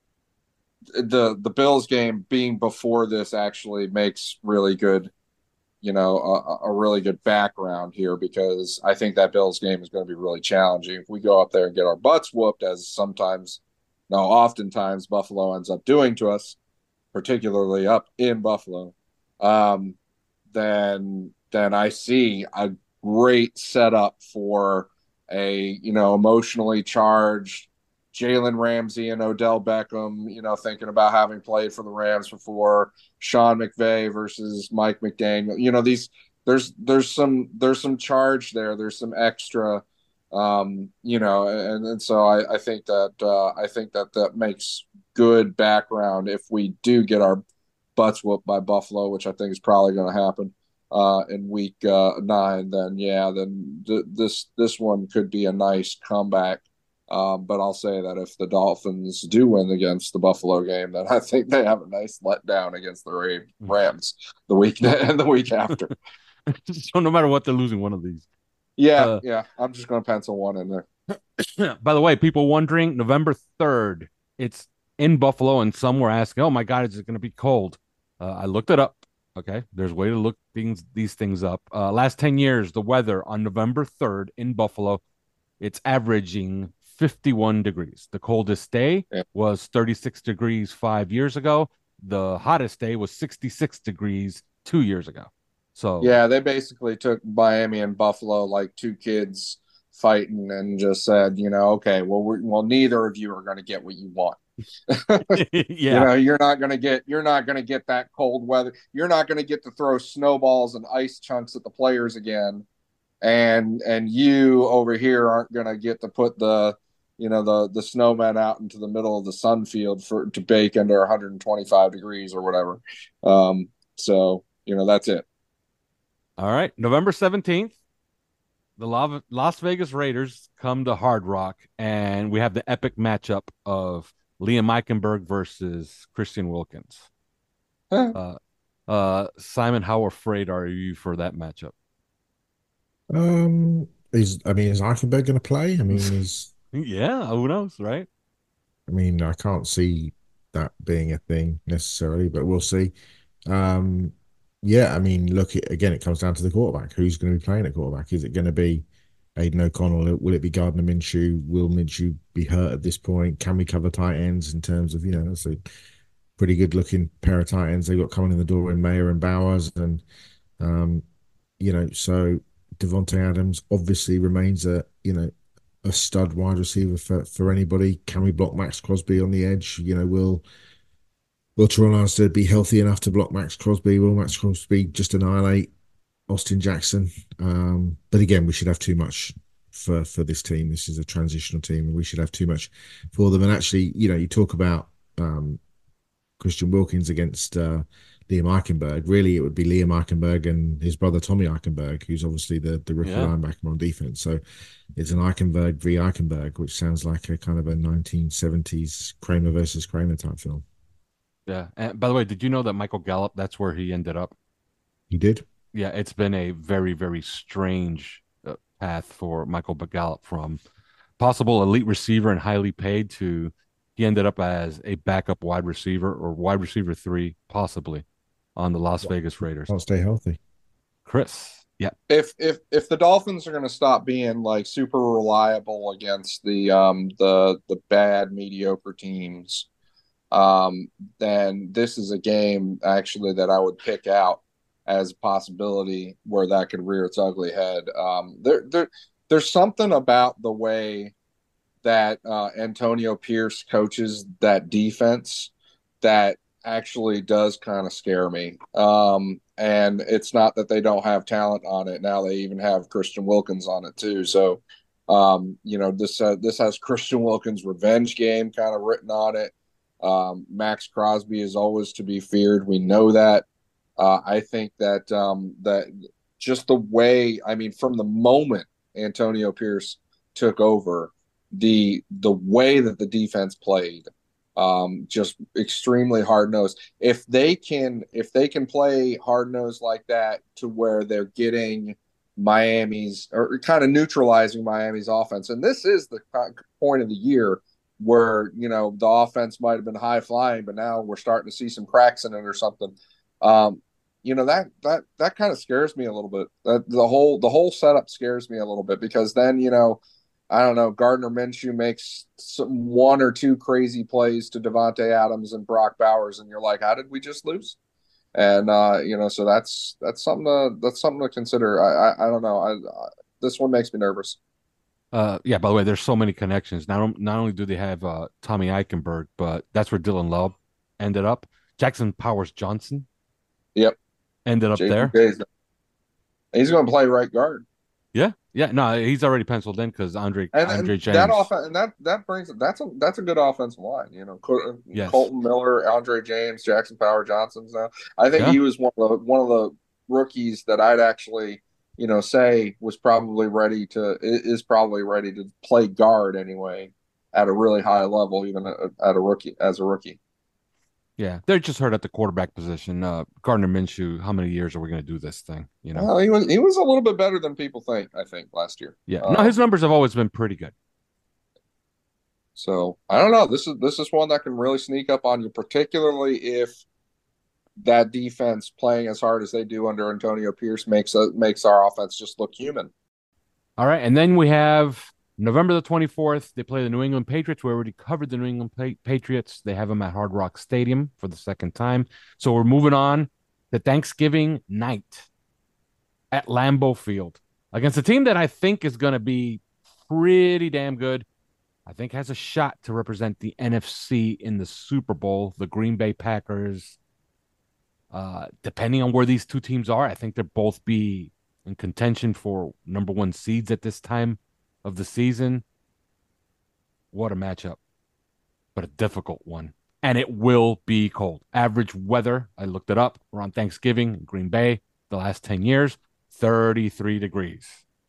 the the Bills game being before this actually makes really good, you know, a, a really good background here because I think that Bills game is going to be really challenging. If we go up there and get our butts whooped, as sometimes, no, oftentimes Buffalo ends up doing to us, particularly up in Buffalo, um, then then I see a great setup for a, you know, emotionally charged Jalen Ramsey and Odell Beckham, you know, thinking about having played for the Rams before, Sean McVay versus Mike McDaniel. You know, these there's there's some there's some charge there. There's some extra, um, you know, and, and so I, I think that uh, I think that that makes good background if we do get our butts whooped by Buffalo, which I think is probably going to happen uh, in week uh, nine. Then yeah, then th- this this one could be a nice comeback. Um, but I'll say that if the Dolphins do win against the Buffalo game, then I think they have a nice letdown against the Rams the week and the week after. So no matter what, they're losing one of these. Yeah, uh, yeah. I'm just going to pencil one in there. By the way, people wondering, November third, it's in Buffalo, and some were asking, "Oh my God, is it going to be cold?" Uh, I looked it up. Okay, there's a way to look things these things up. Uh, last ten years, the weather on November third in Buffalo, it's averaging fifty-one degrees. The coldest day yeah. was thirty-six degrees five years ago. The hottest day was sixty-six degrees two years ago. So yeah, they basically took Miami and Buffalo like two kids fighting and just said, you know, okay, well, we're, well, neither of you are going to get what you want. yeah, you know, you're not going to get you're not going to get that cold weather. You're not going to get to throw snowballs and ice chunks at the players again. And and you over here aren't going to get to put the you know, the the snowmen out into the middle of the sun field for to bake under one hundred twenty-five degrees or whatever. Um, so, you know, that's it. All right. November seventeenth, the Las Vegas Raiders come to Hard Rock, and we have the epic matchup of Liam Eichenberg versus Christian Wilkins. Huh. Uh, uh, Simon, how afraid are you for that matchup? Um, is I mean, is Eichenberg going to play? I mean, is yeah, who knows, right? I mean, I can't see that being a thing necessarily, but we'll see. Um, yeah, I mean, look, it, again, it comes down to the quarterback. Who's going to be playing at quarterback? Is it going to be Aiden O'Connell? Will it be Gardner Minshew? Will Minshew be hurt at this point? Can we cover tight ends in terms of, you know, that's a pretty good looking pair of tight ends they've got coming in the door in Mayer and Bowers. And, um, you know, so Devontae Adams obviously remains a, you know, a stud wide receiver for, for anybody. Can we block Max Crosby on the edge? You know, will will Teron Armstead be healthy enough to block Max Crosby? Will Max Crosby just annihilate Austin Jackson? Um, but again, we should have too much for, for this team. This is a transitional team, and we should have too much for them. And actually, you know, you talk about um, Christian Wilkins against uh, Liam Eichenberg. Really, it would be Liam Eichenberg and his brother Tommy Eichenberg, who's obviously the, the rookie yeah. linebacker on defense. So it's an Eichenberg v. Eichenberg, which sounds like a kind of a nineteen seventies Kramer versus Kramer type film. Yeah. And by the way, did you know that Michael Gallup, that's where he ended up? He did? Yeah, it's been a very, very strange uh, path for Michael Gallup, from possible elite receiver and highly paid to he ended up as a backup wide receiver or wide receiver three, possibly, on the Las Vegas Raiders. Can't stay healthy. Chris, yeah. If if if the Dolphins are going to stop being like super reliable against the um the the bad mediocre teams, um, then this is a game actually that I would pick out as a possibility where that could rear its ugly head. Um, there there there's something about the way that uh, Antonio Pierce coaches that defense that actually does kind of scare me. Um, and it's not that they don't have talent on it. Now they even have Christian Wilkins on it too. So, um, you know, this, uh, this has Christian Wilkins' revenge game kind of written on it. Um, Max Crosby is always to be feared. We know that. Uh, I think that um, that just the way, I mean, from the moment Antonio Pierce took over, the the way that the defense played, um, just extremely hard nosed. If they can, if they can play hard nosed like that to where they're getting Miami's or kind of neutralizing Miami's offense, and this is the point of the year where you know the offense might have been high flying, but now we're starting to see some cracks in it or something. Um, you know that that that kind of scares me a little bit. That the whole the whole setup scares me a little bit because then you know I don't know Gardner Minshew makes some one or two crazy plays to Devontae Adams and Brock Bowers, and you're like, how did we just lose? And uh, you know, so that's that's something to that's something to consider. I I, I don't know. I, I this one makes me nervous. Uh, yeah. By the way, there's so many connections. Not not only do they have uh, Tommy Eichenberg, but that's where Dylan Love ended up. Jackson Powers Johnson. Yep. Ended up J P there. J's, he's going to play right guard. Yeah, yeah. No, he's already penciled in because Andre and, Andre and James. That offense and that that brings that's a that's a good offensive line. You know, Col- yes. Colton Miller, Andre James, Jackson Power Johnson's now. I think yeah. he was one of the one of the rookies that I'd actually you know say was probably ready to is probably ready to play guard anyway at a really high level, even at a rookie as a rookie. Yeah, they're just hurt at the quarterback position. Uh, Gardner Minshew, how many years are we going to do this thing? You know, well, he was he was a little bit better than people think. I think last year. Yeah, um, no, his numbers have always been pretty good. So I don't know. This is this is one that can really sneak up on you, particularly if that defense playing as hard as they do under Antonio Pierce makes a, makes our offense just look human. All right, and then we have November the twenty-fourth, they play the New England Patriots. We already covered the New England Patriots. They have them at Hard Rock Stadium for the second time. So we're moving on to Thanksgiving night at Lambeau Field against a team that I think is going to be pretty damn good. I think has a shot to represent the N F C in the Super Bowl, the Green Bay Packers. Uh, depending on where these two teams are, I think they'll both be in contention for number one seeds at this time of the season. What a matchup, but a difficult one. And it will be cold. Average weather, I looked it up, around Thanksgiving in Green Bay, the last ten years, thirty-three degrees.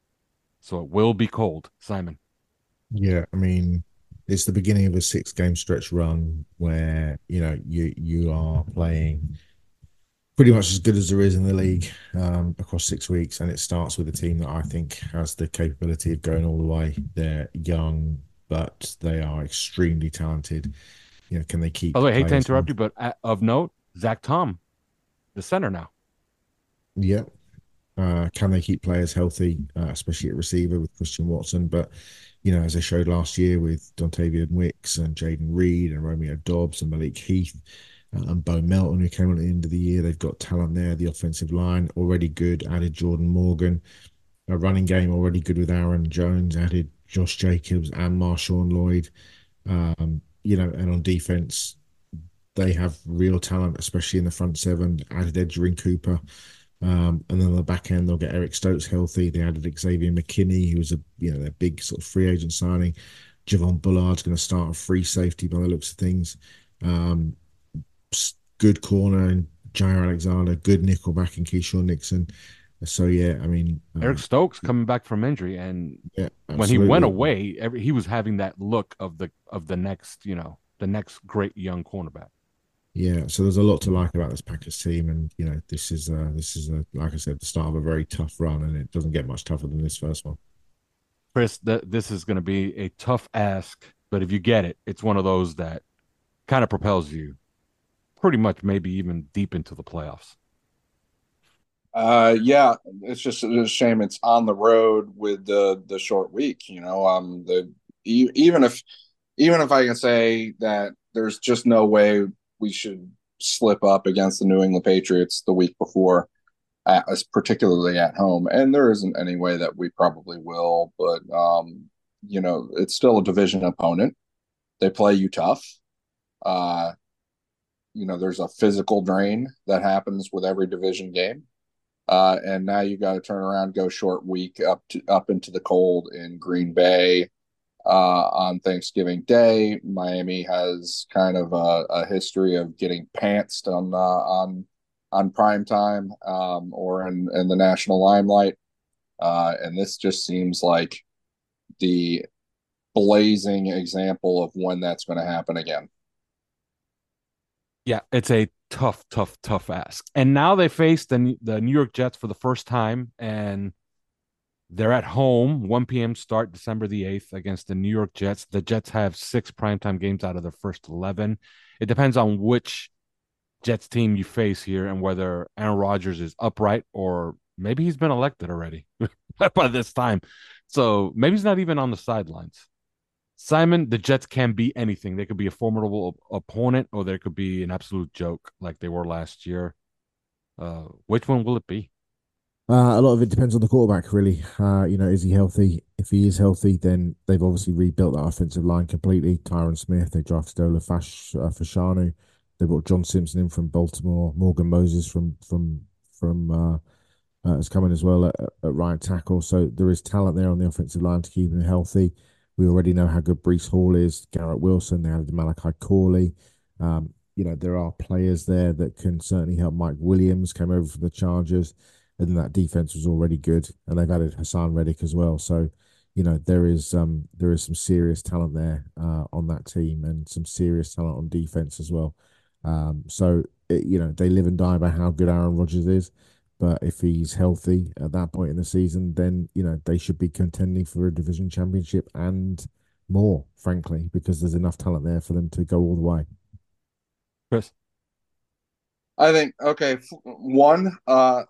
So it will be cold, Simon. Yeah, I mean, it's the beginning of a six-game stretch run where, you know, you you are playing pretty much as good as there is in the league um, across six weeks. And it starts with a team that I think has the capability of going all the way. They're young, but they are extremely talented. You know, can they keep... By the way, I hate to interrupt you, but of note, Zach Tom, the center now. Yeah. Uh, can they keep players healthy, uh, especially at receiver with Christian Watson? But, you know, as I showed last year with Dontavian Wicks and Jaden Reed and Romeo Dobbs and Malik Heath, Uh, and Bo Melton, who came at the end of the year. They've got talent there. The offensive line already good. Added Jordan Morgan. A running game already good with Aaron Jones. Added Josh Jacobs and Marshawn Lloyd. Um, you know, and on defense, they have real talent, especially in the front seven. Added Edgerrin Cooper. Um, and then on the back end, they'll get Eric Stokes healthy. They added Xavier McKinney, who was a you know their big sort of free agent signing. Javon Bullard's going to start a free safety by the looks of things. Um, good corner and Jair Alexander, good nickelback and Keyshawn Nixon. So yeah, I mean um, Eric Stokes coming back from injury, and yeah, when he went away, every, he was having that look of the of the next, you know, the next great young cornerback. Yeah, so there's a lot to like about this Packers team, and you know, this is uh this is a, like I said, the start of a very tough run, and it doesn't get much tougher than this first one. Chris, th- this is going to be a tough ask, but if you get it, it's one of those that kind of propels you pretty much maybe even deep into the playoffs. Uh, yeah, it's just a shame it's on the road with the the short week. You know, um, the even if even if I can say that there's just no way we should slip up against the New England Patriots the week before, at, particularly at home, and there isn't any way that we probably will. But um, you know, it's still a division opponent. They play you tough. Uh, you know, there's a physical drain that happens with every division game. Uh, and now you got to turn around, go short week up to up into the cold in Green Bay uh, on Thanksgiving Day. Miami has kind of a, a history of getting pantsed on uh, on on prime time um, or in, in the national limelight. Uh, and this just seems like the blazing example of when that's going to happen again. Yeah, it's a tough, tough, tough ask. And now they face the the New York Jets for the first time, and they're at home, one p.m. start, December the eighth, against the New York Jets. The Jets have six primetime games out of their first eleven. It depends on which Jets team you face here and whether Aaron Rodgers is upright or maybe he's been elected already by this time. So maybe he's not even on the sidelines. Simon, the Jets can be anything. They could be a formidable opponent or they could be an absolute joke like they were last year. Uh, which one will it be? Uh, a lot of it depends on the quarterback, really. Uh, you know, is he healthy? If he is healthy, then they've obviously rebuilt that offensive line completely. Tyron Smith, they drafted Ola Fash, uh, Fashanu. They brought John Simpson in from Baltimore. Morgan Moses from from from uh, uh, has come in as well at, at right tackle. So there is talent there on the offensive line to keep him healthy. We already know how good Breece Hall is. Garrett Wilson, they added Malachi Corley. Um, you know, there are players there that can certainly help. Mike Williams came over from the Chargers, and that defense was already good. And they've added Hassan Reddick as well. So, you know, there is um there is some serious talent there uh, on that team and some serious talent on defense as well. Um, so it, you know, they live and die by how good Aaron Rodgers is. But if he's healthy at that point in the season, then, you know, they should be contending for a division championship and more, frankly, because there's enough talent there for them to go all the way. Chris? I think, okay, one, uh,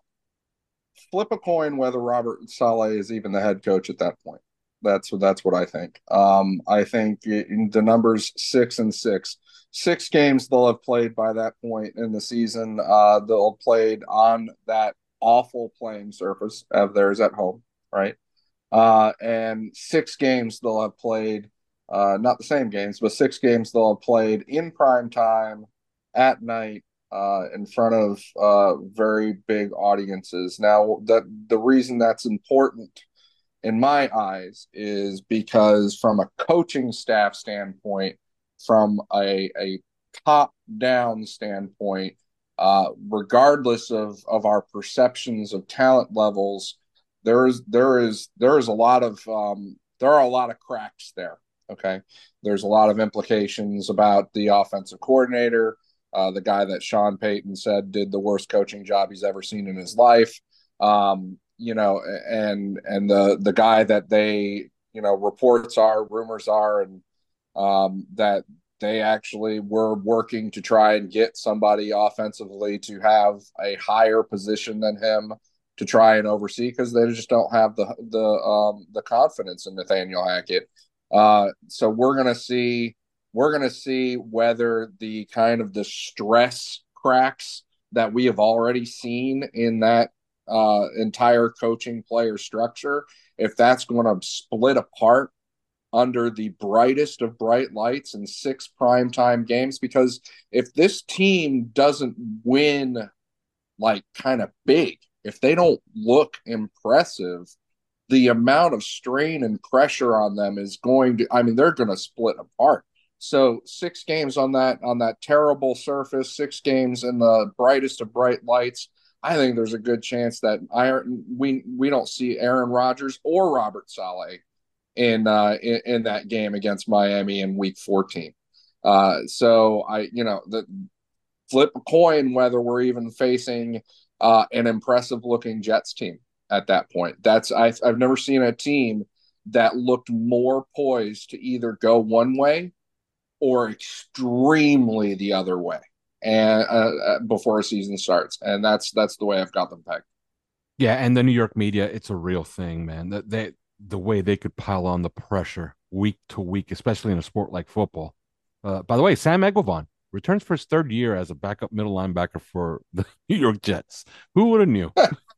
flip a coin whether Robert Saleh is even the head coach at that point. That's that's what I think. Um, I think in the numbers six and six, six games they'll have played by that point in the season. Uh, they'll have played on that awful playing surface of theirs at home, right? Uh, and six games they'll have played, uh, not the same games, but six games they'll have played in prime time at night uh, in front of uh, very big audiences. Now, that the reason that's important in my eyes is because from a coaching staff standpoint, from a, a top down standpoint, uh, regardless of, of our perceptions of talent levels, there is there is there is a lot of um, there are a lot of cracks there. Okay, there's a lot of implications about the offensive coordinator, uh, the guy that Sean Payton said did the worst coaching job he's ever seen in his life. Um, you know, and and the the guy that they, you know, reports are, rumors are, and um, that they actually were working to try and get somebody offensively to have a higher position than him to try and oversee because they just don't have the the um, the confidence in Nathaniel Hackett. Uh, so we're gonna see we're gonna see whether the kind of the stress cracks that we have already seen in that uh, entire coaching player structure, if that's going to split apart under the brightest of bright lights in six primetime games. Because if this team doesn't win like kind of big, if they don't look impressive, the amount of strain and pressure on them is going to, I mean, they're going to split apart. So six games on that, on that terrible surface, six games in the brightest of bright lights, I think there's a good chance that Aaron, we we don't see Aaron Rodgers or Robert Saleh in uh, in, in that game against Miami in Week fourteen. Uh, so I, you know, the flip a coin whether we're even facing uh, an impressive looking Jets team at that point. That's I, I've never seen a team that looked more poised to either go one way or extremely the other way, and uh, before a season starts, and that's that's the way I've got them pegged. Yeah, and the New York media, it's a real thing, man. That they the way they could pile on the pressure week to week, especially in a sport like football. Uh, by the way, Sam Eguavoen returns for his third year as a backup middle linebacker for the New York Jets. Who would have knew?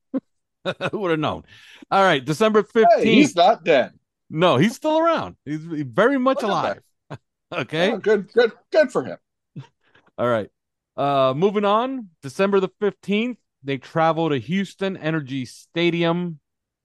Who would have known? All right, December fifteenth. Hey, he's not dead. No, he's still around. He's very much Look alive. Okay. Oh, good, good, good for him. All right. Uh, moving on, December the fifteenth, they travel to Houston Energy Stadium.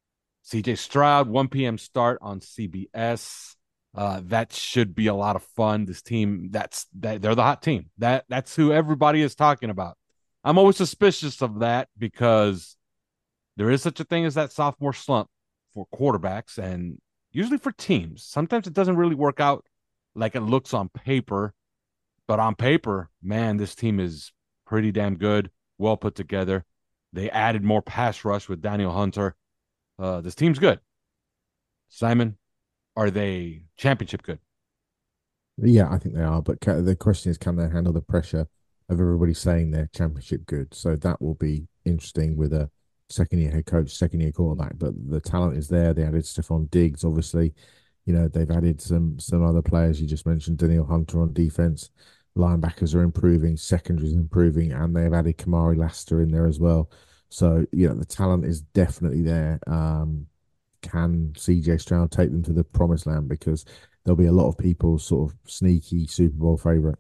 C J Stroud, one p.m. start on C B S. Uh, that should be a lot of fun. This team, that's that they're the hot team. That that's who everybody is talking about. I'm always suspicious of that because there is such a thing as that sophomore slump for quarterbacks and usually for teams. Sometimes it doesn't really work out like it looks on paper, but on paper, man, this team is pretty damn good, well put together. They added more pass rush with Daniel Hunter. Uh, this team's good. Simon, are they championship good? Yeah, I think they are. But ca- the question is, can they handle the pressure of everybody saying they're championship good? So that will be interesting with a second year head coach, second year quarterback. But the talent is there. They added Stephon Diggs, obviously. You know, they've added some some other players. You just mentioned Daniel Hunter on defense. Linebackers are improving, secondaries improving, and they've added Kamari Laster in there as well. So, you know, the talent is definitely there. Um, can C J Stroud take them to the promised land? Because there'll be a lot of people sort of sneaky Super Bowl favorite.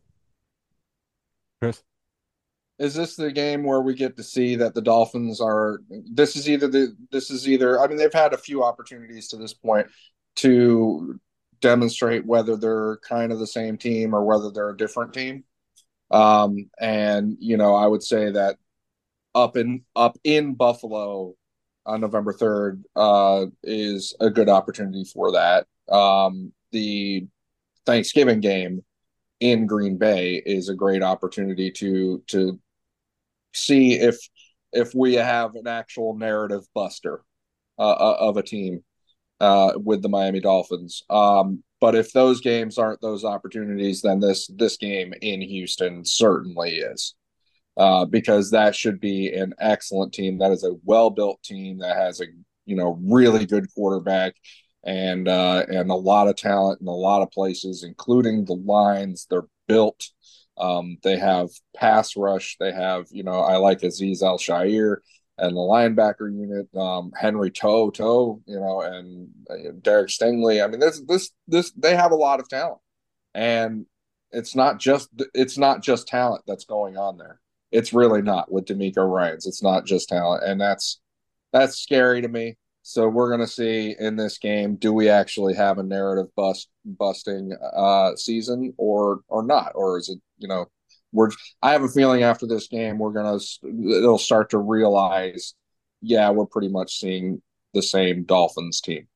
Chris? Is this the game where we get to see that the Dolphins are this is either the this is either I mean they've had a few opportunities to this point to demonstrate whether they're kind of the same team or whether they're a different team. Um, and you know, I would say that up in up in Buffalo on November third uh, is a good opportunity for that. Um, the Thanksgiving game in Green Bay is a great opportunity to to see if if we have an actual narrative buster uh, of a team uh, with the Miami Dolphins. Um, but if those games aren't those opportunities, then this this game in Houston certainly is. Uh, because that should be an excellent team. That is a well-built team that has a you know really good quarterback and uh, and a lot of talent in a lot of places, including the lines. They're built. Um, they have pass rush. They have you know I like Aziz Al-Shaair and the linebacker unit, um, Henry Toe Toe, you know, and uh, Derek Stingley. I mean, this this this they have a lot of talent, and it's not just it's not just talent that's going on there. It's really not with DeMeco Ryans. It's not just talent, and that's that's scary to me. So we're going to see in this game, do we actually have a narrative bust busting uh, season or or not, or is it you know we're I have a feeling after this game we're gonna it'll start to realize, yeah, we're pretty much seeing the same Dolphins team.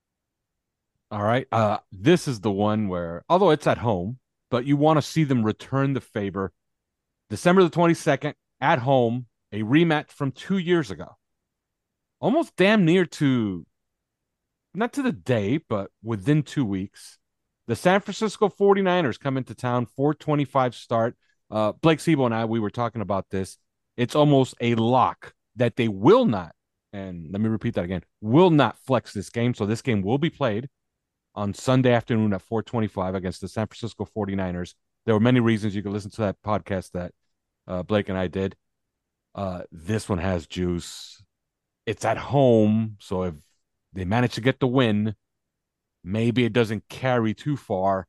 All right. Uh, this is the one where, although it's at home, but you want to see them return the favor. December the twenty-second at home, a rematch from two years ago. Almost damn near to, not to the day, but within two weeks. The San Francisco forty-niners come into town, four twenty-five start. Uh, Blake Siebo and I, we were talking about this. It's almost a lock that they will not, and let me repeat that again, will not flex this game. So this game will be played on Sunday afternoon at four twenty-five against the San Francisco forty-niners. There were many reasons you could listen to that podcast that uh, Blake and I did. Uh, this one has juice. It's at home, so if they manage to get the win, maybe it doesn't carry too far,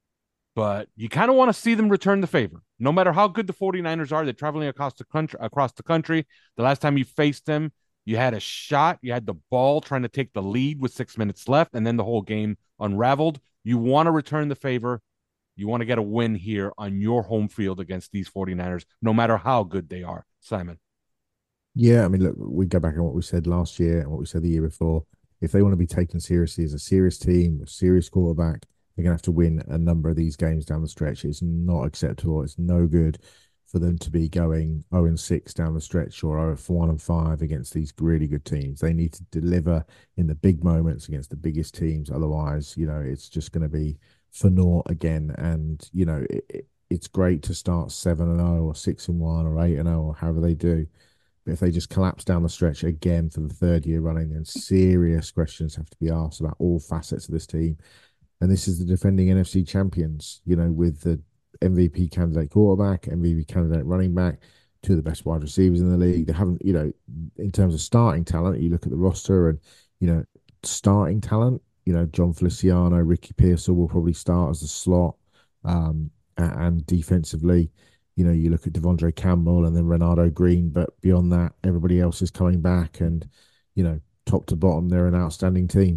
but you kind of want to see them return the favor. No matter how good the forty-niners are, they're traveling across the country. Across the country. The last time you faced them, you had a shot. You had the ball trying to take the lead with six minutes left, and then the whole game unraveled. You want to return the favor. You want to get a win here on your home field against these forty-niners, no matter how good they are. Simon. Yeah, I mean, look, we go back on what we said last year and what we said the year before. If they want to be taken seriously as a serious team, a serious quarterback, they're going to have to win a number of these games down the stretch. It's not acceptable. It's no good for them to be going oh and six down the stretch or oh for one and five against these really good teams. They need to deliver in the big moments against the biggest teams. Otherwise, you know, it's just going to be for naught again. And, you know, it, it, it's great to start seven and oh or six and one or eight and oh or however they do. But if they just collapse down the stretch again for the third year running, then serious questions have to be asked about all facets of this team. And this is the defending N F C champions, you know, with the M V P candidate quarterback, M V P candidate running back, two of the best wide receivers in the league. They haven't, you know, in terms of starting talent, you look at the roster and, you know, starting talent, you know, John Feliciano, Ricky Pearsall will probably start as the slot. Um, and defensively, you know, you look at Devondre Campbell and then Renato Green, but beyond that, everybody else is coming back and, you know, top to bottom, they're an outstanding team.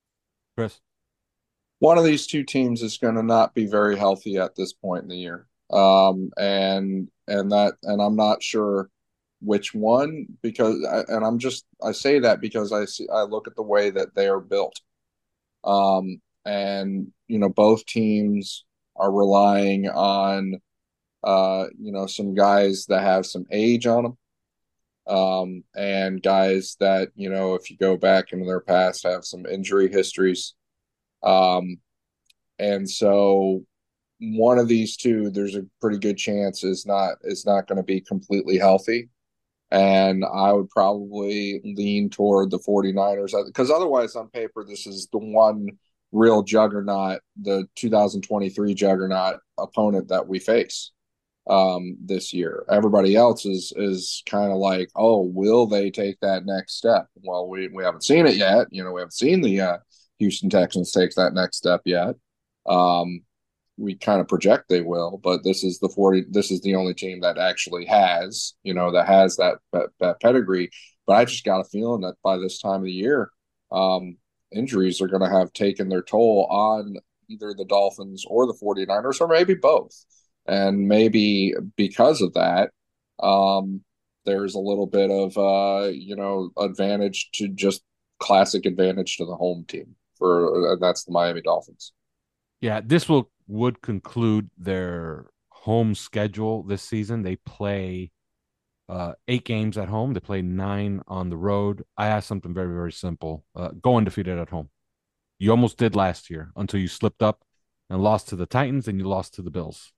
Chris? One of these two teams is going to not be very healthy at this point in the year. Um, and and that and I'm not sure which one, because I, and I'm just I say that because I see I look at the way that they are built. Um, and you know, both teams are relying on uh, you know, some guys that have some age on them, um, and guys that, you know, if you go back into their past, have some injury histories. Um, and so one of these two, there's a pretty good chance is not is not going to be completely healthy. And I would probably lean toward the 49ers, because otherwise, on paper, this is the one real juggernaut, the two thousand twenty-three juggernaut opponent that we face um, this year. Everybody else is is kind of like, oh, will they take that next step? Well, we we haven't seen it yet. You know, we haven't seen the uh, Houston Texans take that next step yet. Um, we kind of project they will, but this is the forty. This is the only team that actually has, you know, that has that that, that pedigree. But I just got a feeling that by this time of the year, um, injuries are going to have taken their toll on either the Dolphins or the 49ers, or maybe both. And maybe because of that, um, there's a little bit of uh, you know, advantage to just classic advantage to the home team for, and that's the Miami Dolphins. Yeah, this will would conclude their home schedule this season. They play uh, eight games at home. They play nine on the road. I asked something very, very simple. Uh, go undefeated at home. You almost did last year until you slipped up and lost to the Titans and you lost to the Bills.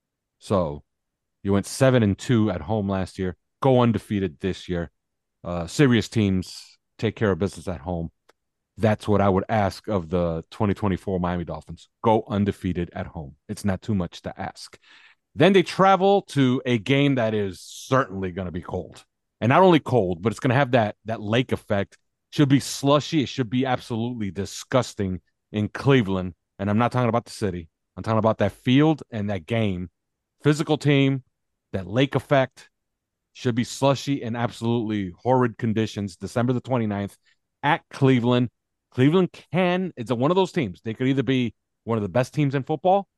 So you went seven and two at home last year. Go undefeated this year. Uh, serious teams take care of business at home. That's what I would ask of the twenty twenty-four Miami Dolphins. Go undefeated at home. It's not too much to ask. Then they travel to a game that is certainly going to be cold. And not only cold, but it's going to have that, that lake effect. Should be slushy. It should be absolutely disgusting in Cleveland. And I'm not talking about the city. I'm talking about that field and that game. Physical team, that lake effect should be slushy and absolutely horrid conditions. December the twenty-ninth at Cleveland. Cleveland can, it's a, one of those teams. They could either be one of the best teams in football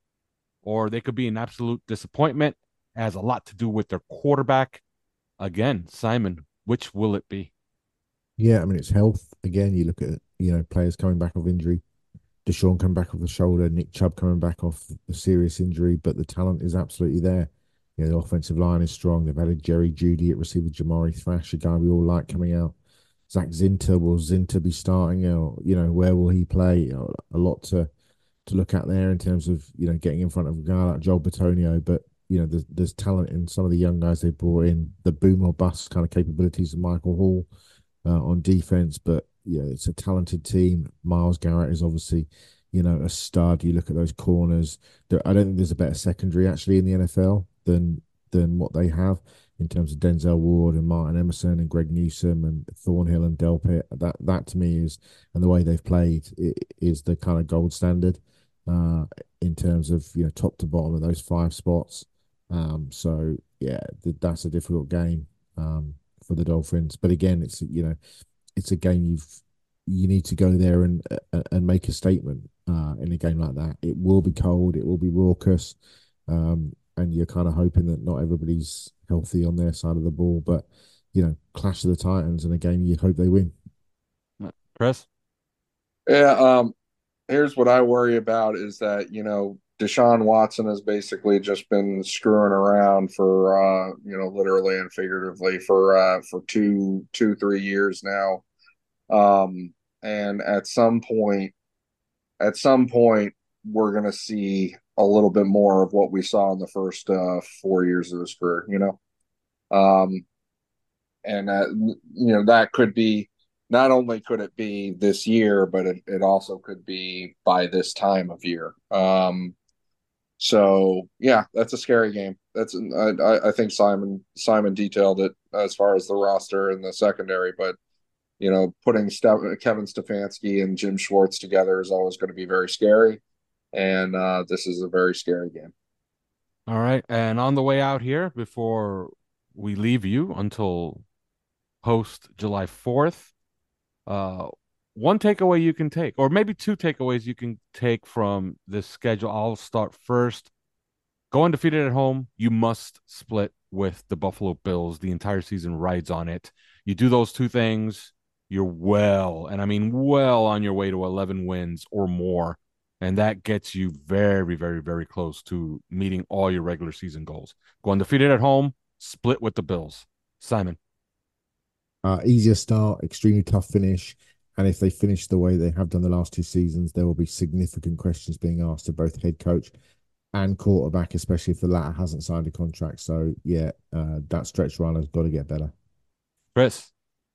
or they could be an absolute disappointment. It has a lot to do with their quarterback. Again, Simon, which will it be? Yeah, I mean, it's health. Again, you look at, you know, players coming back off injury. Deshaun coming back off the shoulder, Nick Chubb coming back off a serious injury, but the talent is absolutely there. You know, the offensive line is strong. They've added Jerry Jeudy at receiver, Jamari Thrash, a guy we all like coming out. Zach Zinter, will Zinter be starting? Or, you know, where will he play? A lot to to look at there in terms of, you know, getting in front of a guy like Joel Bitonio. But, you know, there's, there's talent in some of the young guys they brought in, the boom or bust kind of capabilities of Michael Hall uh, on defense. But, yeah, it's a talented team. Myles Garrett is obviously, you know, a stud. You look at those corners. I don't think there's a better secondary actually in the N F L than than what they have in terms of Denzel Ward and Martin Emerson and Greg Newsome and Thornhill and Delpit. That that to me is, and the way they've played is the kind of gold standard uh, in terms of, you know, top to bottom of those five spots. Um, so yeah, that's a difficult game um, for the Dolphins. But again, it's, you know, it's a game you've you need to go there and uh, and make a statement uh, in a game like that. It will be cold. It will be raucous. Um, and you're kind of hoping that not everybody's healthy on their side of the ball. But, you know, clash of the Titans in a game you hope they win. Chris? Yeah, um, here's what I worry about is that, you know, Deshaun Watson has basically just been screwing around for, uh, you know, literally and figuratively for uh, for two, two, three years now. Um, and at some point, at some point, we're going to see a little bit more of what we saw in the first uh, four years of his career, you know? Um, and, that, you know, that could be, not only could it be this year, but it, it also could be by this time of year. Um, so, yeah, that's a scary game. That's I, I think Simon Simon detailed it as far as the roster and the secondary, but, you know, putting Ste- Kevin Stefanski and Jim Schwartz together is always going to be very scary. And uh, this is a very scary game. All right. And on the way out here, before we leave you until post July fourth, uh, one takeaway you can take, or maybe two takeaways you can take from this schedule. I'll start first. Go undefeated at home. You must split with the Buffalo Bills. The entire season rides on it. You do those two things, you're well, and I mean well on your way to eleven wins or more. And that gets you very, very, very close to meeting all your regular season goals. Go undefeated at home, split with the Bills. Simon. Uh, easier start, extremely tough finish. And if they finish the way they have done the last two seasons, there will be significant questions being asked of both head coach and quarterback, especially if the latter hasn't signed a contract. So, yeah, uh, that stretch run has got to get better. Chris.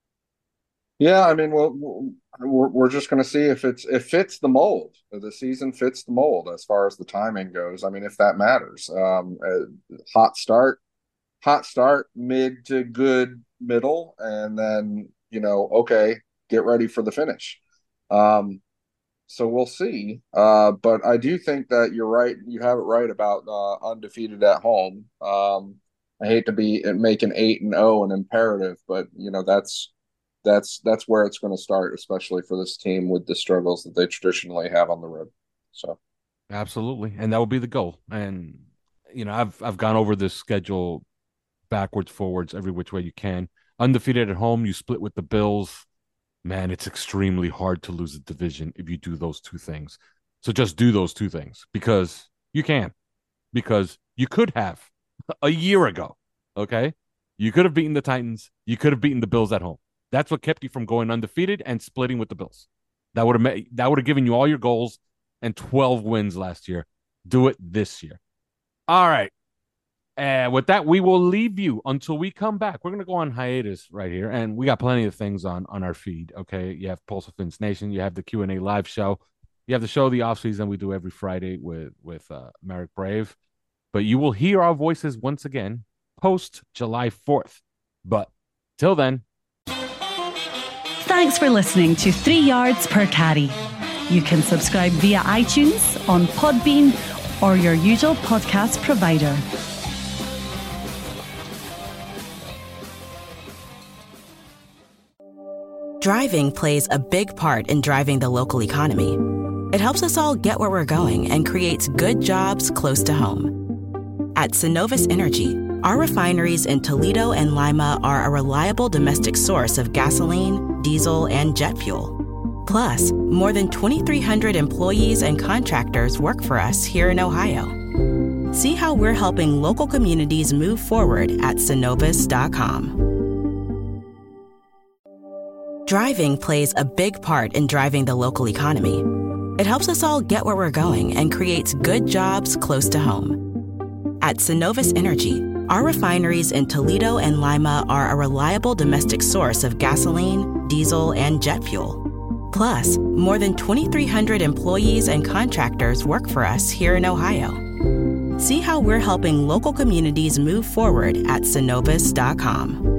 Yeah, I mean, well, we're we're just going to see if it's if fits the mold. The season fits the mold as far as the timing goes. I mean, if that matters. Um, uh, hot start, hot start, mid to good middle, and then you know, okay, get ready for the finish. Um, so we'll see. Uh, but I do think that you're right. You have it right about uh, undefeated at home. Um, I hate to be make an eight and zero an imperative, but you know that's. That's that's where it's going to start, especially for this team with the struggles that they traditionally have on the road. So, absolutely, and that will be the goal. And you know, I've I've gone over this schedule backwards, forwards, every which way you can. Undefeated at home, you split with the Bills. Man, it's extremely hard to lose a division if you do those two things. So just do those two things because you can, because you could have a year ago. Okay, you could have beaten the Titans. You could have beaten the Bills at home. That's what kept you from going undefeated and splitting with the Bills. That would have made, that would have given you all your goals and twelve wins last year. Do it this year. All right. And with that, we will leave you until we come back. We're going to go on hiatus right here, and we got plenty of things on, on our feed, okay? You have Pulse of Fins Nation. You have the Q and A live show. You have the show, The Offseason, we do every Friday with, with uh, Merrick Brave. But you will hear our voices once again post July fourth. But till then, thanks for listening to Three Yards Per Carry. You can subscribe via iTunes, on Podbean, or your usual podcast provider. Driving plays a big part in driving the local economy. It helps us all get where we're going and creates good jobs close to home. At Synovus Energy, our refineries in Toledo and Lima are a reliable domestic source of gasoline, diesel, and jet fuel. Plus, more than twenty-three hundred employees and contractors work for us here in Ohio. See how we're helping local communities move forward at Synovus dot com. Driving plays a big part in driving the local economy. It helps us all get where we're going and creates good jobs close to home. At Synovus Energy, our refineries in Toledo and Lima are a reliable domestic source of gasoline, diesel, and jet fuel. Plus, more than twenty-three hundred employees and contractors work for us here in Ohio. See how we're helping local communities move forward at Synovus dot com.